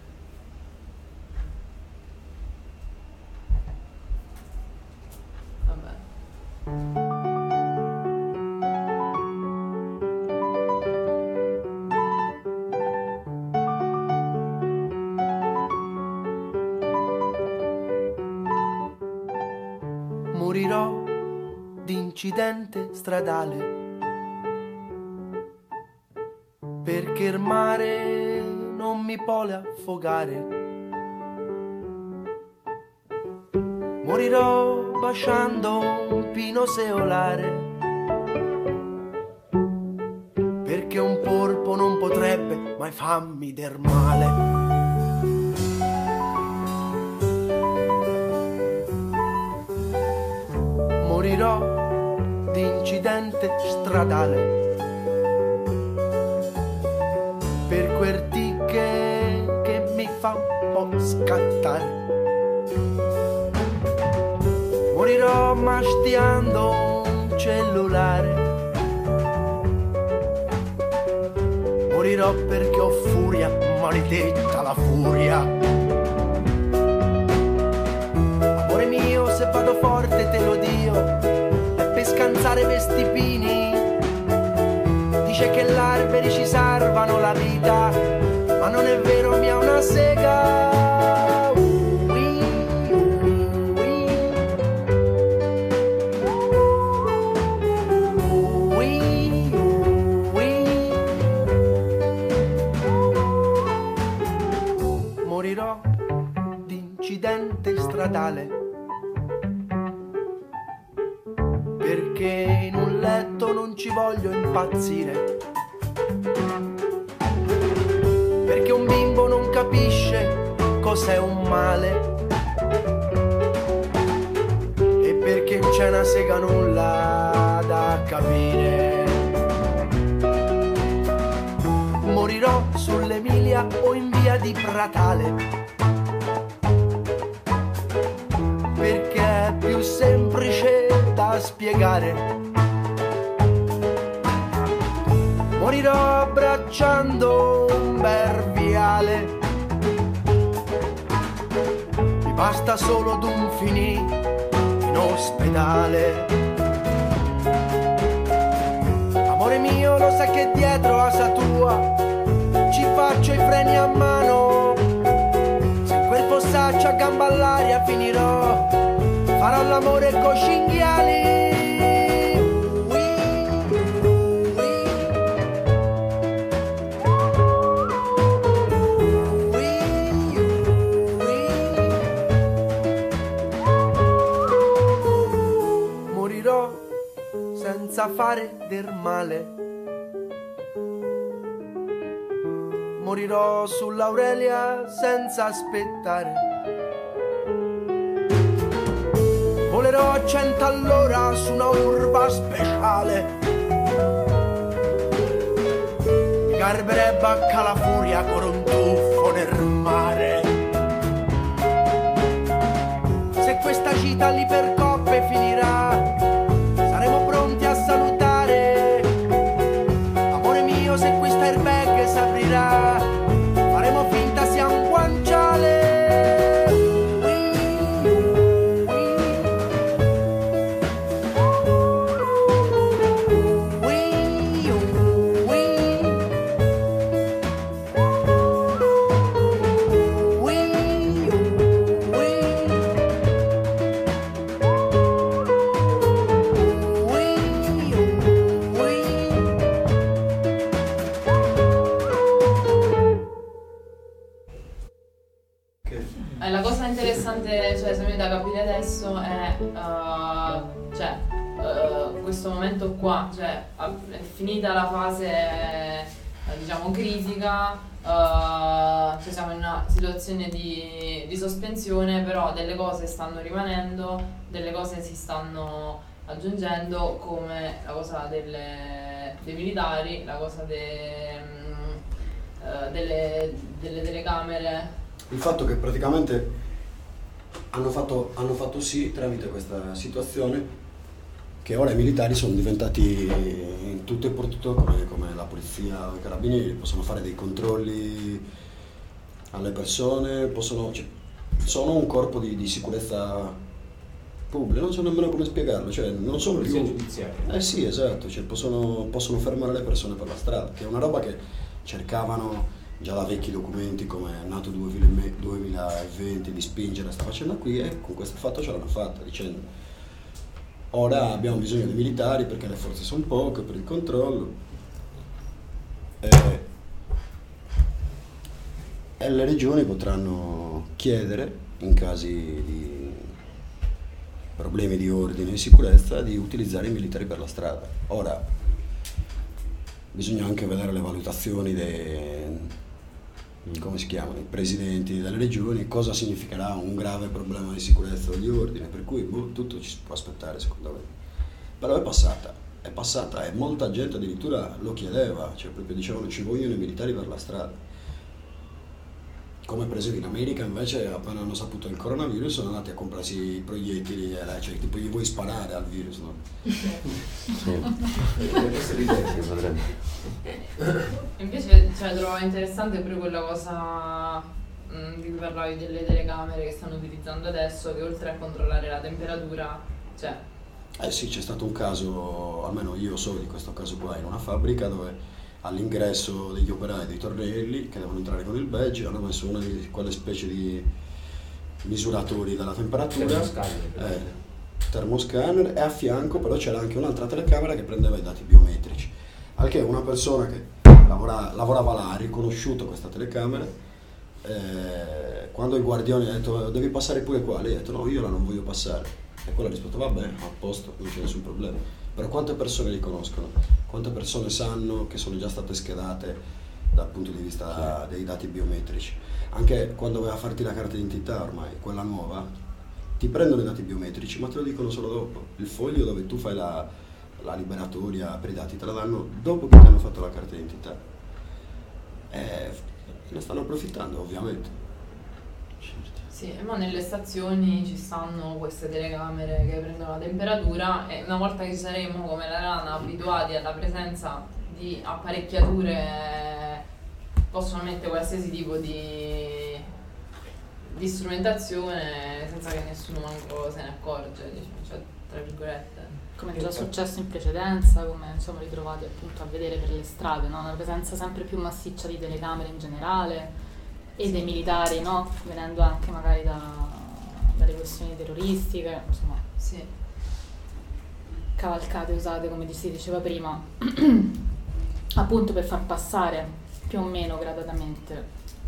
Vabbè. Morirò di incidente stradale perché il mare non mi vuole affogare. Morirò baciando un pino seolare perché un polpo non potrebbe mai farmi del male. Morirò di incidente stradale per quel tic che mi fa un po' scattare. Morirò mastiando un cellulare. Morirò perché ho furia, maledetta la furia. Amore mio, se vado forte te lo dio, è per scansare questi pini. Dice che gli alberi ci salvano la vita, ma non è vero, mi ha una sega. Morirò di incidente stradale perché in un letto non ci voglio impazzire, perché un bimbo non capisce cos'è un male e perché non c'è una sega nulla da capire. via o in via di Pratale, perché è più semplice da spiegare. Morirò abbracciando un bel viale, mi basta solo d'un finì in ospedale. Amore mio, lo sai che dietro a casa tua ci faccio i freni a mano, se in quel fossaccio a gamba all'aria finirò, farò l'amore coi cinghiali. Senza fare del male, morirò sull'Aurelia senza aspettare, volerò a 100 all'ora su una urba speciale, mi garberebbe a Calafuria con un tuffo nel mare. Se questa gita lì per coppe finirà, pronti a salutare. Amore mio, se questa airbag s'aprirà, faremo finta sia un guanciale. La cosa interessante, cioè se mi da capire adesso è questo momento qua, cioè è finita la fase diciamo critica, cioè siamo in una situazione di sospensione, però delle cose stanno rimanendo, delle cose si stanno aggiungendo, come la cosa dei militari, la cosa delle telecamere. Il fatto che praticamente hanno fatto sì, tramite questa situazione, che ora i militari sono diventati in tutto e per tutto come la polizia o i carabinieri, possono fare dei controlli alle persone, sono un corpo di sicurezza pubblica, non so nemmeno come spiegarlo, cioè non sono più... giudiziaria. Sì, esatto, cioè possono fermare le persone per la strada, che è una roba che cercavano già da vecchi documenti come è nato 2020 di spingere, sta facendo qui, e con questo fatto ce l'hanno fatta, dicendo ora abbiamo bisogno dei militari perché le forze sono poche per il controllo, e le regioni potranno chiedere in casi di problemi di ordine e sicurezza di utilizzare i militari per la strada. Ora bisogna anche vedere le valutazioni come si chiamano, i presidenti delle regioni, cosa significherà un grave problema di sicurezza o di ordine, per cui tutto ci si può aspettare secondo me. Però è passata e molta gente addirittura lo chiedeva, cioè proprio dicevano ci vogliono i militari per la strada. Come per esempio in America invece, appena hanno saputo il coronavirus, sono andati a comprarsi i proiettili, cioè tipo gli vuoi sparare al virus, no? Invece trovo interessante pure quella cosa di cui parlavi delle telecamere che stanno utilizzando adesso, che oltre a controllare la temperatura, cioè... Sì, c'è stato un caso, almeno io so di questo caso qua, in una fabbrica dove all'ingresso degli operai dei tornelli che devono entrare con il badge hanno messo una di quelle specie di misuratori della temperatura, termoscanner, e a fianco però c'era anche un'altra telecamera che prendeva i dati biometrici, al che una persona che lavorava là ha riconosciuto questa telecamera, quando il guardione ha detto devi passare pure qua, lei ha detto no, io la non voglio passare, e quello ha risposto vabbè, a posto, non c'è nessun problema. Però quante persone li conoscono? Quante persone sanno che sono già state schedate dal punto di vista dei dati biometrici? Anche quando vai a farti la carta d'identità ormai, quella nuova, ti prendono i dati biometrici, ma te lo dicono solo dopo. Il foglio dove tu fai la liberatoria per i dati te la danno dopo che ti hanno fatto la carta d'identità. Ne stanno approfittando, ovviamente. Sì, ma nelle stazioni ci stanno queste telecamere che prendono la temperatura e una volta che saremo come la rana abituati alla presenza di apparecchiature, possono mettere qualsiasi tipo di strumentazione senza che nessuno manco se ne accorge, diciamo, cioè, tra virgolette. Come è già successo in precedenza, come ci siamo ritrovati appunto a vedere per le strade, no? Una presenza sempre più massiccia di telecamere in generale e dei militari, no? Venendo anche magari dalle questioni terroristiche, insomma, Sì. cavalcate usate come si diceva prima, appunto per far passare più o meno gradualmente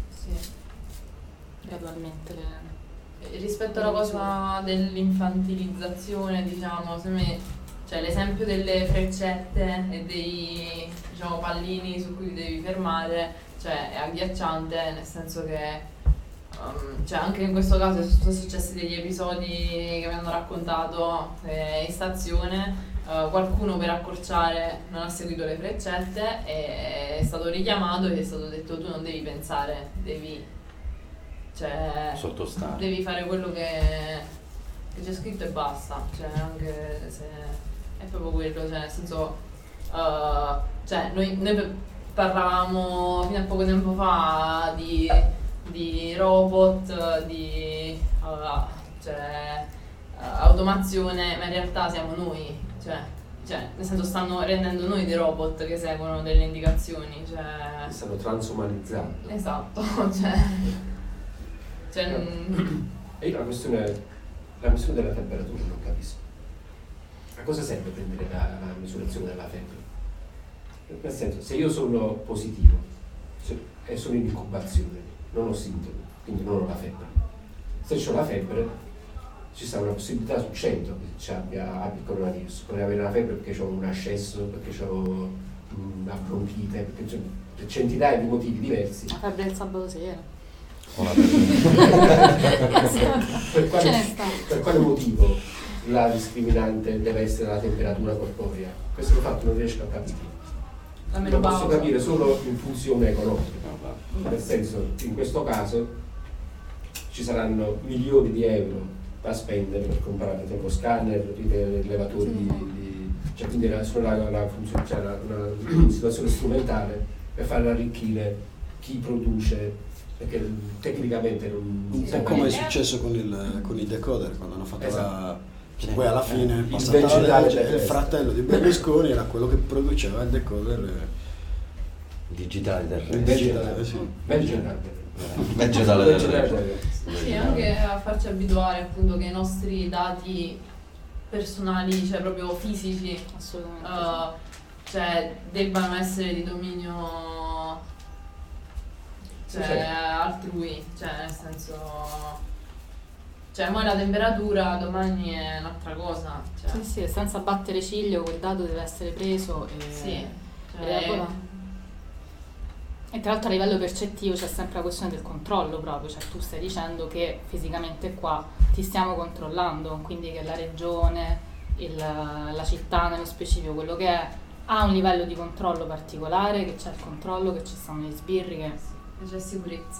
Rispetto alla cosa dell'infantilizzazione, diciamo, secondo me, cioè l'esempio delle freccette e dei, diciamo, pallini su cui ti devi fermare, cioè è agghiacciante, nel senso che cioè anche in questo caso sono successi degli episodi che mi hanno raccontato in stazione, qualcuno per accorciare non ha seguito le freccette e è stato richiamato e gli è stato detto: tu non devi pensare, devi sottostare, devi fare quello che c'è scritto e basta, cioè anche se è proprio quello, cioè nel senso cioè noi parlavamo fino a poco tempo fa di robot, di automazione, ma in realtà siamo noi, cioè nel senso stanno rendendo noi dei robot che seguono delle indicazioni, cioè stanno transumanizzando. esatto, E io la questione della temperatura non capisco. A cosa serve prendere la misurazione della febbre? Nel senso, se io sono positivo e sono in incubazione, non ho sintomi, quindi non ho la febbre. Se ho la febbre, ci sta una possibilità su 100 che abbia il coronavirus. Potrei avere la febbre perché ho un ascesso, perché ho una bronchite, perché c'è centinaia di motivi diversi. La febbre del sabato sera. Per quale motivo la discriminante deve essere la temperatura corporea? Questo fatto non riesco a capire. Lo posso capire solo in funzione economica, nel senso, in questo caso ci saranno milioni di euro da spendere per comprare per esempio scanner, rilevatori cioè quindi una funzione, cioè una situazione strumentale per far arricchire chi produce, perché tecnicamente non è come è successo con i decoder quando hanno fatto esatto. Poi alla fine è passata la legge, il fratello di Berlusconi era quello che produceva il decoder digitale del digitale, sì. Vegetale del sì, anche a farci abituare appunto che i nostri dati personali, cioè proprio fisici, Assolutamente cioè debbano essere di dominio altrui, cioè nel senso, cioè mo è la temperatura, domani è un'altra cosa, cioè. Sì, senza battere ciglio quel dato deve essere preso e e tra l'altro a livello percettivo c'è sempre la questione del controllo proprio, cioè tu stai dicendo che fisicamente qua ti stiamo controllando, quindi che la regione, la città nello specifico, quello che è, ha un livello di controllo particolare, che c'è il controllo, che ci stanno gli sbirri, che c'è sicurezza.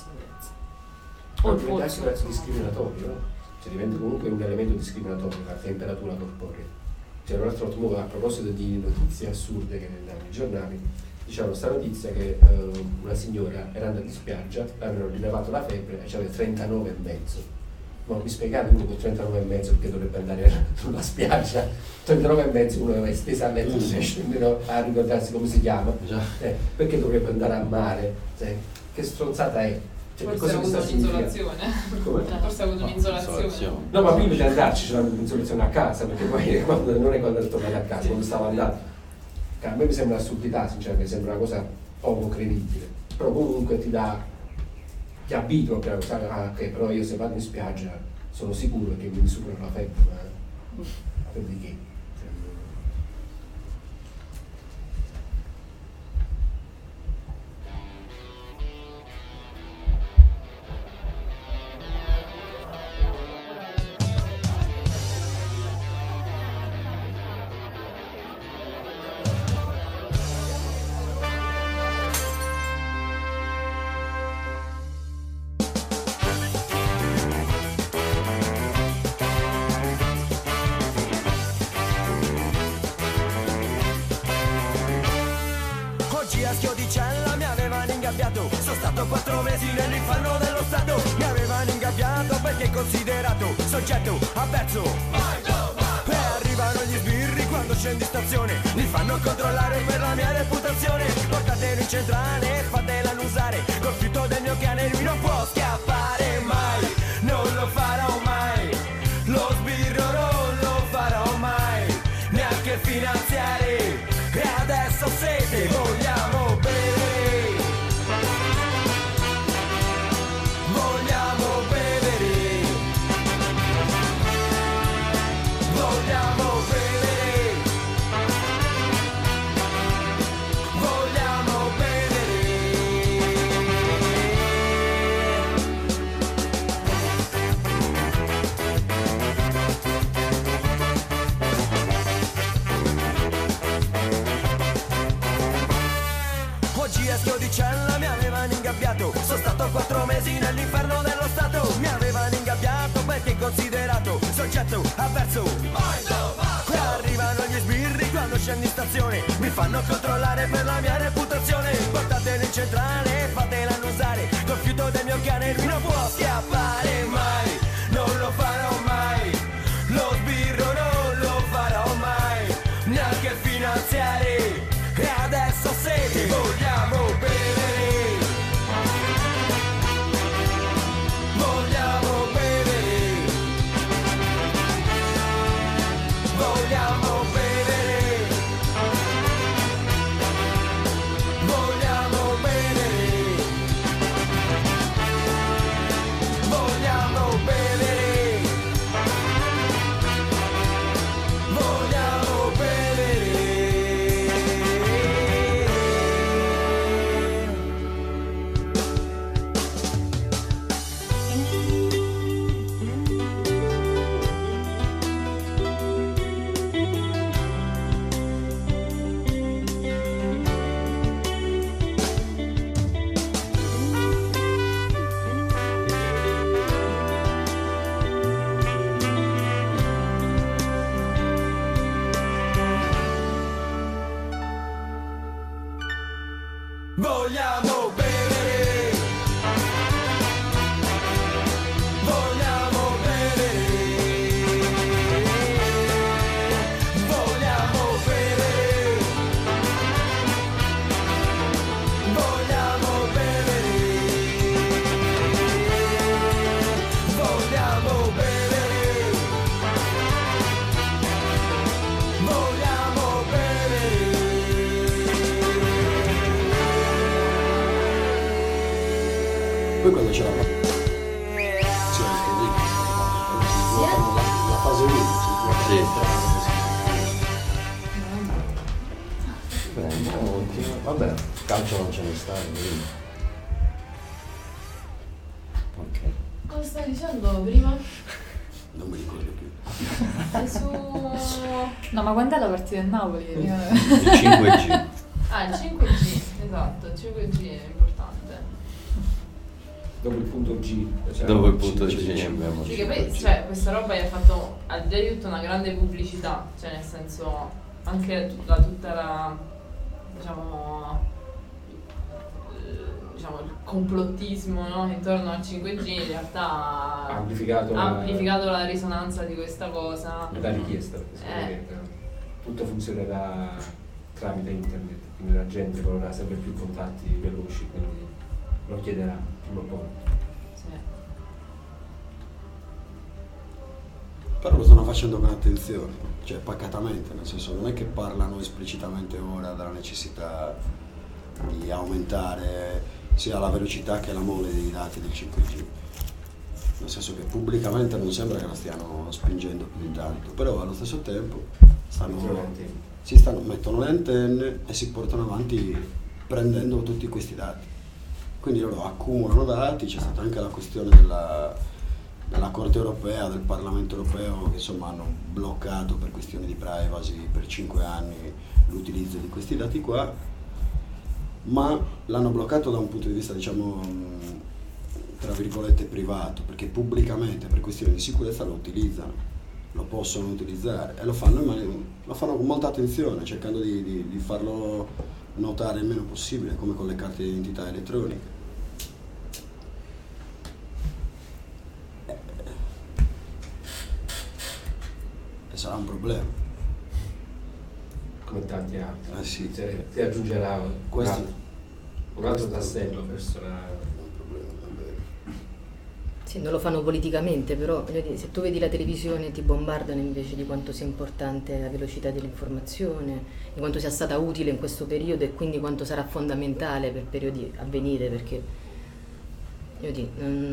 O il polso discriminatorio, no? Cioè diventa comunque un elemento discriminatorio la temperatura corporea. C'era un altro modo, a proposito di notizie assurde che andavano nei giornali, dicevano sta notizia che una signora era andata in spiaggia, avevano rilevato la febbre e c'aveva 39,5. Ma mi spiegate uno con 39,5 perché dovrebbe andare sulla spiaggia? 39,5 uno è stesa a letto, non riesce nemmeno a ricordarsi come si chiama, perché dovrebbe andare a mare? Cioè, che stronzata è? Cioè, forse ha avuto un'isolazione. Forse ha avuto un'isolazione. No, ma prima di andarci c'era un'isolazione a casa, perché poi non è quando è tornato a casa, quando stava andando. A me mi sembra un'assurdità, sinceramente, mi sembra una cosa poco credibile. Però comunque ti abitua per che però io se vado in spiaggia sono sicuro che mi supero la febbre, ma per di che? schiodicella mi avevano ingabbiato. Sono stato 4 mesi nell'inferno dello Stato. Mi avevano ingabbiato perché considerato soggetto avverso. E arrivano gli sbirri quando scendi in stazione. Mi fanno controllare per la mia reputazione. Portatelo in centrale e fatela annusare. Col fiuto del mio cane lui non può scappare mai. Non lo farò mai. Lo sbirro non lo farò mai. Neanche finanziare. E adesso sete vogliamo bere. Vogliamo bere. Vogliamo bere. Vogliamo bere. Oggi a schiodicella mi avevano ingabbiato. Sono stato 4 mesi nell'inferno dello Stato. Mi avevano ingabbiato perché considerato soggetto avverso. E arrivano gli sbirri quando scendi in stazione. Mi fanno controllare per la mia reputazione. Portatelo in centrale e fatela annusare. Col fiuto del mio cane lui non può scappare mai. Non lo farò mai. Lo sbirro non lo farò mai. Neanche finanziare. E adesso sete vogliamo bere. Vogliamo bere. Vogliamo bere. Vogliamo bere. Vogliamo bere. Vogliamo bere. Vogliamo bere. Vogliamo bere. Vogliamo bere. Vogliamo bere. Vogliamo bere. Vogliamo bere. Poi quando c'era la fase 1, Vabbè, calcio non ce ne sta, quindi. Ok. Cosa stai dicendo prima? non mi ricordo più. È su... No, ma quando è la partita del Napoli? Il 5G. Ah, il 5G, esatto, il 5G è importante. Dopo il punto G. Dopo il punto G abbiamo Sì, che poi, cioè, questa roba gli ha fatto, al di là di tutto, una grande pubblicità, cioè nel senso, anche tutta la, diciamo, il complottismo, no? Intorno al 5G in realtà ha amplificato la risonanza di questa cosa. La richiesta, perché tutto funzionerà tramite internet, quindi la gente vorrà sempre più contatti veloci, quindi lo chiederà prima o poi. Sì. Però lo stanno facendo con attenzione, cioè pacatamente, nel senso non è che parlano esplicitamente ora della necessità di aumentare sia la velocità che la mole dei dati del 5G, nel senso che pubblicamente non sembra che la stiano spingendo più di tanto, però allo stesso tempo mettono le antenne e si portano avanti prendendo tutti questi dati, quindi loro accumulano dati. C'è stata anche la questione della Corte europea, del Parlamento europeo, che insomma hanno bloccato per questioni di privacy per 5 anni l'utilizzo di questi dati qua, ma l'hanno bloccato da un punto di vista, diciamo, tra virgolette privato, perché pubblicamente per questioni di sicurezza lo utilizzano, lo possono utilizzare e lo fanno con molta attenzione, cercando di farlo notare il meno possibile, come con le carte di identità elettroniche. E sarà un problema. Come tanti altri. Sì. Si aggiungerà Questo un altro tassello verso la... Sì, non lo fanno politicamente, però voglio dire, se tu vedi la televisione ti bombardano invece di quanto sia importante la velocità dell'informazione, di quanto sia stata utile in questo periodo e quindi quanto sarà fondamentale per periodi a venire, perché voglio dire,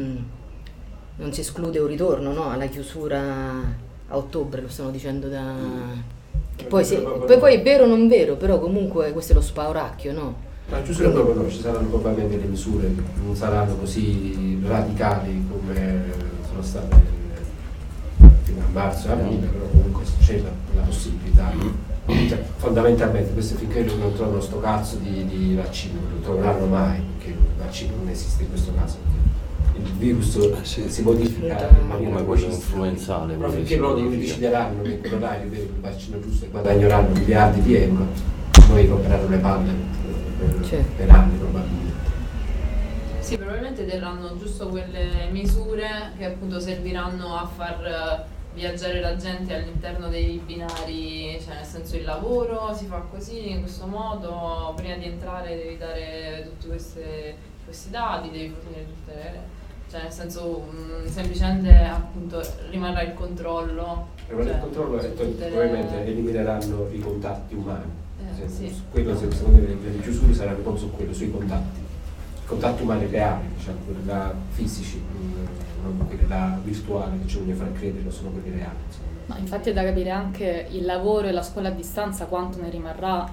non si esclude un ritorno, no, alla chiusura a ottobre, lo stanno dicendo da... Che poi è vero o non vero, però comunque questo è lo spauracchio, no? La chiusura proprio no, ci saranno probabilmente le misure che non saranno così radicali come sono state fino a marzo e aprile, però comunque c'è la possibilità. Cioè, fondamentalmente questo finché non trovano sto cazzo di vaccino, non lo troveranno mai, perché il vaccino non esiste in questo caso. Il virus si modifica in maniera come quello influenzale. Però finché loro non decideranno che quello là è il vaccino giusto e guadagneranno miliardi di euro, noi romperanno le palle per anni probabilmente. Sì, probabilmente terranno giusto quelle misure che appunto serviranno a far viaggiare la gente all'interno dei binari, cioè nel senso il lavoro si fa così, in questo modo, prima di entrare devi dare tutti questi dati, devi fornire tutte le... cioè nel senso semplicemente appunto rimarrà il controllo. Il controllo e probabilmente elimineranno i contatti umani. Sì. Quello secondo me le chiusure saranno proprio su quello, sui contatti umani reali, diciamo, quelli là fisici, non quelli là virtuali che ci vogliono far credere, sono quelli reali. No, infatti è da capire anche il lavoro e la scuola a distanza quanto ne rimarrà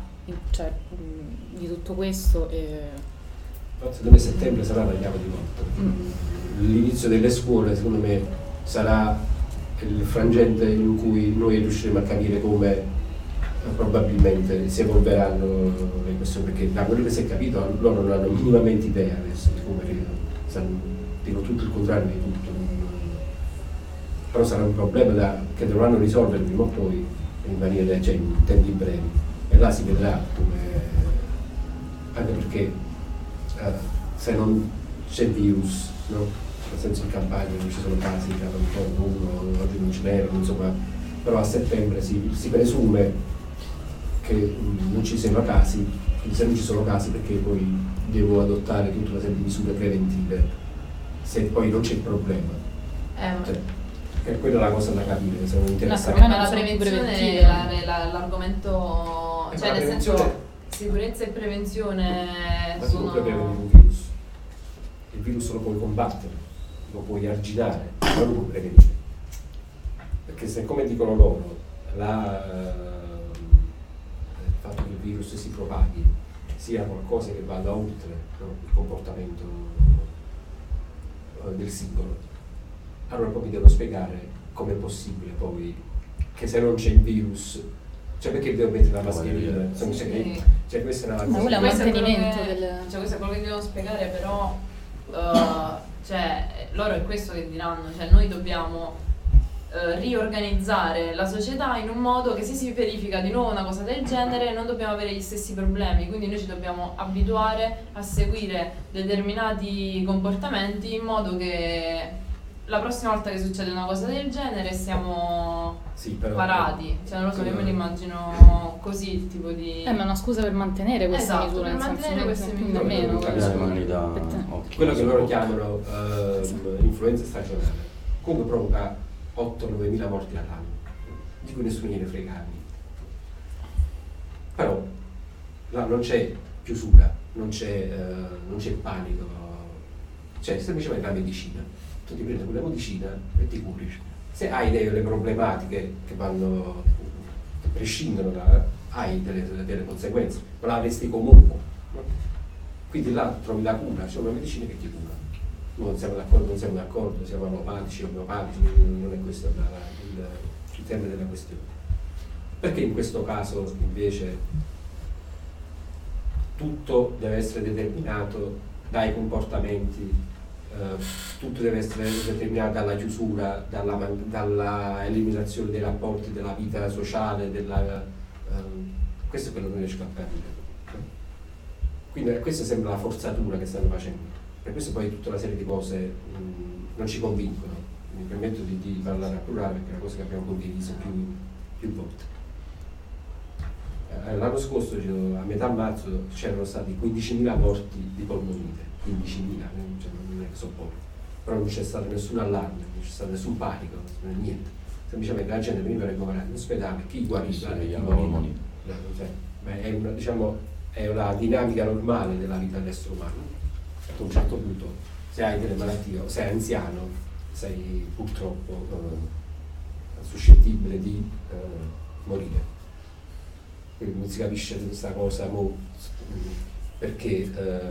di tutto questo. Secondo me settembre sarà la chiave di volta. L'inizio delle scuole secondo me sarà il frangente in cui noi riusciremo a capire come probabilmente si evolveranno le questioni, perché da quello che si è capito loro non hanno minimamente idea adesso di come dico tutto il contrario di tutto, però sarà un problema che dovranno risolvere prima o poi in maniera, cioè in tempi brevi, e là si vedrà come, anche perché se non c'è virus, no? Nel senso in campagna non ci sono casi, oggi non ce n'erano, insomma, però a settembre si presume che non ci siano casi, se non ci sono casi perché poi devo adottare tutta una serie di misure preventive se poi non c'è il problema. Che quella è la cosa da capire, se non interessa. Ma la prevenzione è l'argomento, cioè nel senso sicurezza e prevenzione sono... Ma tu previeni un virus, il virus lo puoi combattere, lo puoi arginare, ma non lo puoi prevenire. Perché se, come dicono loro, il fatto che il virus si propaghi sia qualcosa che vada oltre, no, il comportamento del singolo, allora poi mi devo spiegare com'è possibile poi che se non c'è il virus, cioè perché devo mettere la mascherina, cioè questa è una ma quello è un mantenimento cioè questo è quello che devo spiegare, però cioè loro è questo che diranno, cioè noi dobbiamo riorganizzare la società in un modo che se si verifica di nuovo una cosa del genere non dobbiamo avere gli stessi problemi, quindi noi ci dobbiamo abituare a seguire determinati comportamenti in modo che la prossima volta che succede una cosa del genere siamo parati, cioè non lo so, io me lo immagino così il tipo di... ma è una scusa per mantenere queste misure, per mantenere queste misure. Meno, quello che loro chiamano influenza stagionale, comunque provoca 8-9 mila morti all'anno, di cui nessuno gliene frega anni. Però là non c'è chiusura, non c'è panico, c'è semplicemente la medicina. Tu ti prendi quella medicina e ti curi. Se hai delle problematiche che prescindono hai delle conseguenze, ma la avresti comunque. No? Quindi là trovi la cura, c'è una medicina che ti cura. Non siamo d'accordo, siamo allopatici, omeopatici, non è questo il termine della questione. Perché in questo caso invece tutto deve essere determinato dai comportamenti, tutto deve essere determinato dalla chiusura, dalla eliminazione dei rapporti, della vita sociale, questo è quello che non riesco a capire. Quindi questa sembra la forzatura che stanno facendo. Per questo poi tutta una serie di cose non ci convincono. Mi permetto di parlare a plurale perché è una cosa che abbiamo condiviso più volte. L'anno scorso, a metà marzo, c'erano stati 15.000 morti di polmonite, 15.000, cioè non è che so pochi, però non c'è stato nessun allarme, non c'è stato nessun panico, niente, semplicemente la gente veniva ricoverata in ospedale, chi guariva e chi moriva. È una dinamica normale della vita dell'essere umano. A un certo punto, se hai delle malattie o sei anziano, sei purtroppo suscettibile di morire. Quindi non si capisce questa cosa perché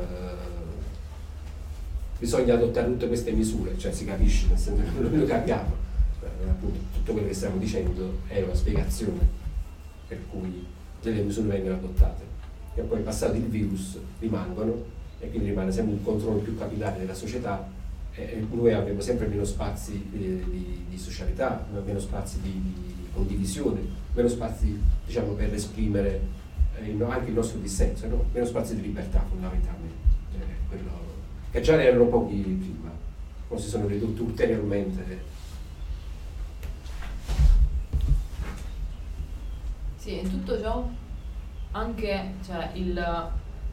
bisogna adottare tutte queste misure, cioè si capisce, nel senso che noi capiamo, appunto tutto quello che stiamo dicendo è una spiegazione per cui delle misure vengono adottate e poi passato il virus rimangono e quindi rimane sempre un controllo più capillare della società e noi abbiamo sempre meno spazi di socialità, meno spazi di condivisione, meno spazi diciamo per esprimere anche il nostro dissenso, no? Meno spazi di libertà fondamentalmente, quello, che già ne erano pochi prima, poi si sono ridotti ulteriormente. Sì, in tutto ciò anche il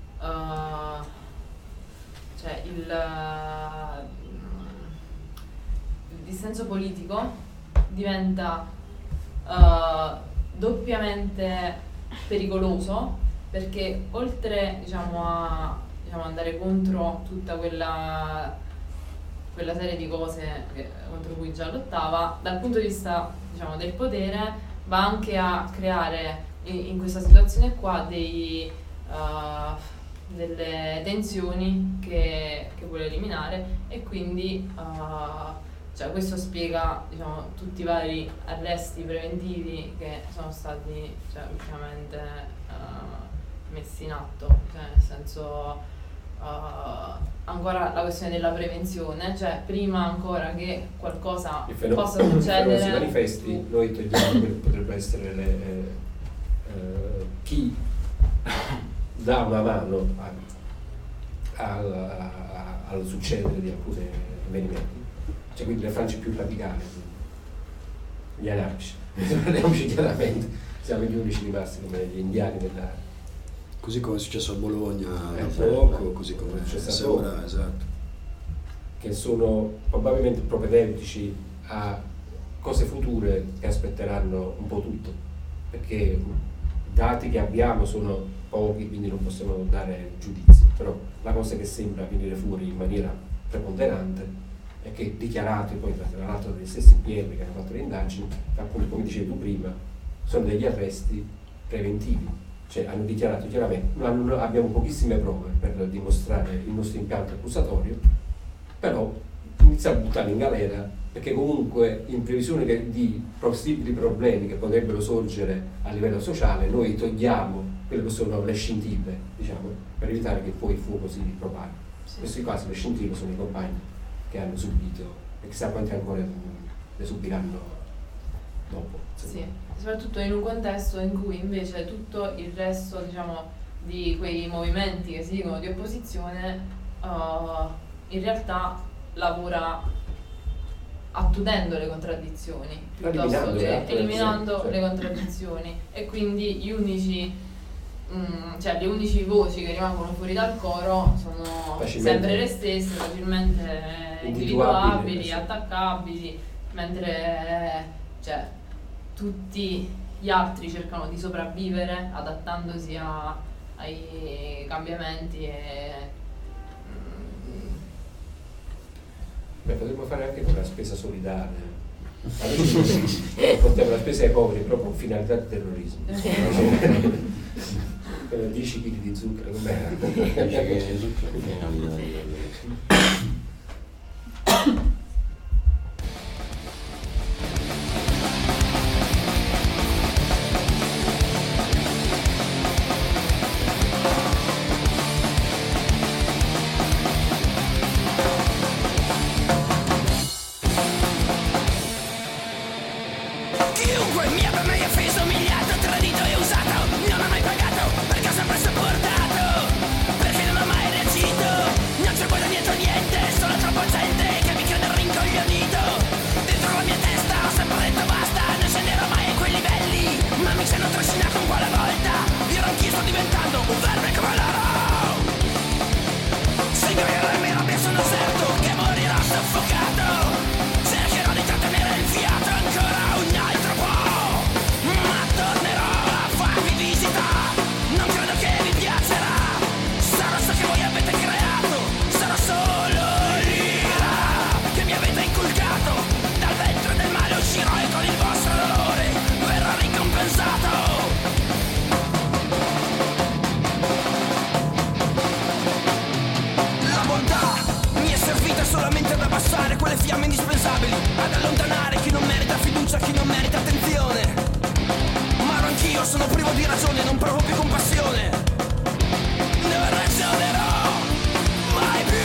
dissenso politico diventa doppiamente pericoloso perché oltre a andare contro tutta quella serie di cose contro cui già lottava, dal punto di vista del potere va anche a creare in questa situazione qua delle tensioni che vuole eliminare e quindi questo spiega tutti i vari arresti preventivi che sono stati ultimamente messi in atto, nel senso ancora la questione della prevenzione, prima ancora che qualcosa possa succedere si manifesti, noi togliamo quello che potrebbe essere chi dà una mano al succedere di alcuni avvenimenti. Quindi le frange più radicali, gli anarchici, parliamoci chiaramente, siamo gli unici rimasti come gli indiani della... Così come è successo a Bologna da poco, così come è successo ora, esatto. Che sono probabilmente propedeutici a cose future che aspetteranno un po' tutto, perché i dati che abbiamo sono pochi, quindi non possiamo dare giudizi, però la cosa che sembra venire fuori in maniera preponderante e che dichiarati poi tra l'altro dagli stessi PM che hanno fatto le indagini, appunto come dicevi tu prima, sono degli arresti preventivi, hanno dichiarato chiaramente abbiamo pochissime prove per dimostrare il nostro impianto accusatorio, però iniziamo a buttare in galera perché comunque in previsione di possibili problemi che potrebbero sorgere a livello sociale noi togliamo quelle che sono le scintille, per evitare che poi il fuoco si propaga. In questi casi le scintille sono i compagni che hanno subito e chissà quanti ancora le subiranno dopo. Sì, soprattutto in un contesto in cui invece tutto il resto di quei movimenti che si dicono di opposizione in realtà lavora attutendo le contraddizioni piuttosto che eliminando le contraddizioni e quindi gli unici le unici voci che rimangono fuori dal coro sono sempre le stesse, facilmente individuabili, attaccabili, mentre tutti gli altri cercano di sopravvivere adattandosi ai cambiamenti potremmo fare anche una spesa solidale. Portiamo la spesa ai poveri proprio con finalità di terrorismo. 10 kg di zucchero, com'era? 10 kg di zucchero con finalità di terrorismo. Chiunque mi abbia mai offeso, umiliato, tradito e usato, non ho mai pagato per cosa presto portato, perché solamente ad abbassare quelle fiamme indispensabili, ad allontanare chi non merita fiducia, chi non merita attenzione. Ma ero anch'io, sono privo di ragione, non provo più compassione. Non ragionerò mai più.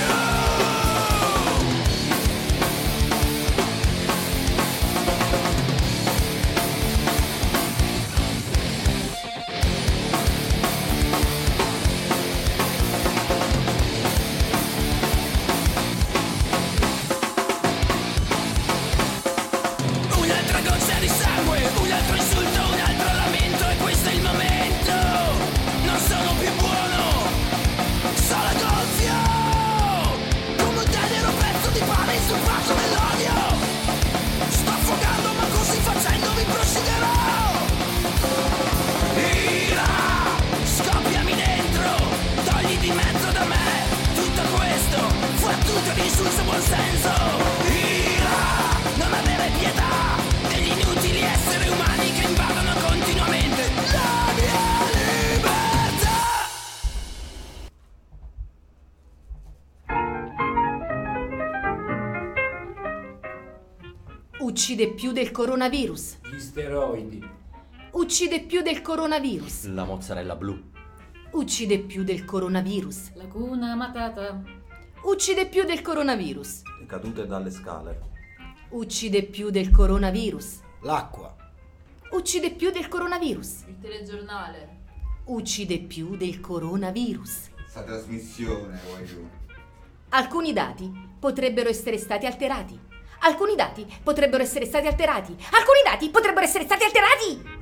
Uccide più del coronavirus. Gli steroidi. Uccide più del coronavirus. La mozzarella blu. Uccide più del coronavirus. La cuna matata. Uccide più del coronavirus. Le cadute dalle scale. Uccide più del coronavirus. L'acqua. Uccide più del coronavirus. Il telegiornale. Uccide più del coronavirus. Sta trasmissione, vuoi tu? Alcuni dati potrebbero essere stati alterati. Alcuni dati potrebbero essere stati alterati. Alcuni dati potrebbero essere stati alterati.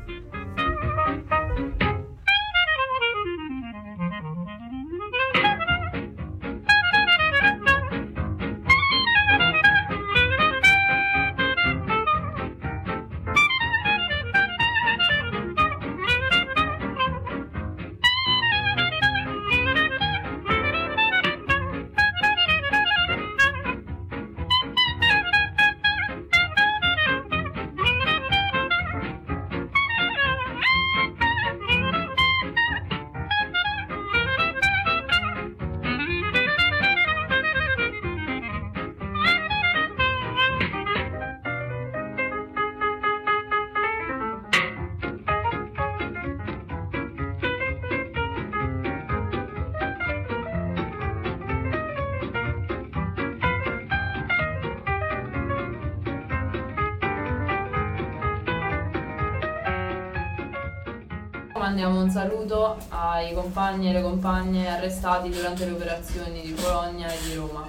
Mandiamo un saluto ai compagni e le compagne arrestati durante le operazioni di Bologna e di Roma.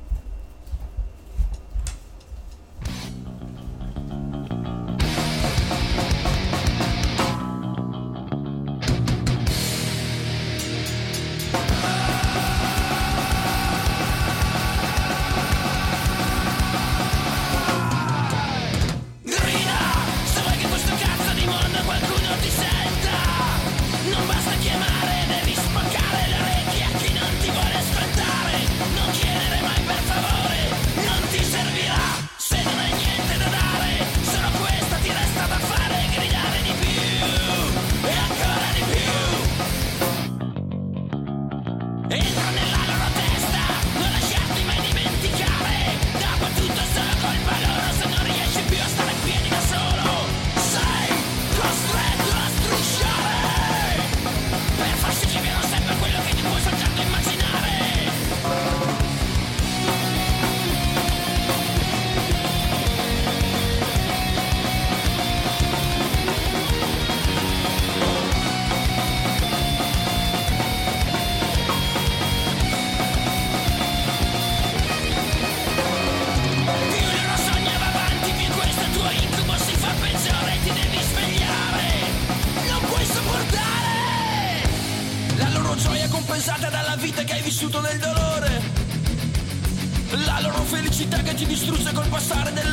compensata dalla vita che hai vissuto nel dolore, la loro felicità che ti distrugge col passare del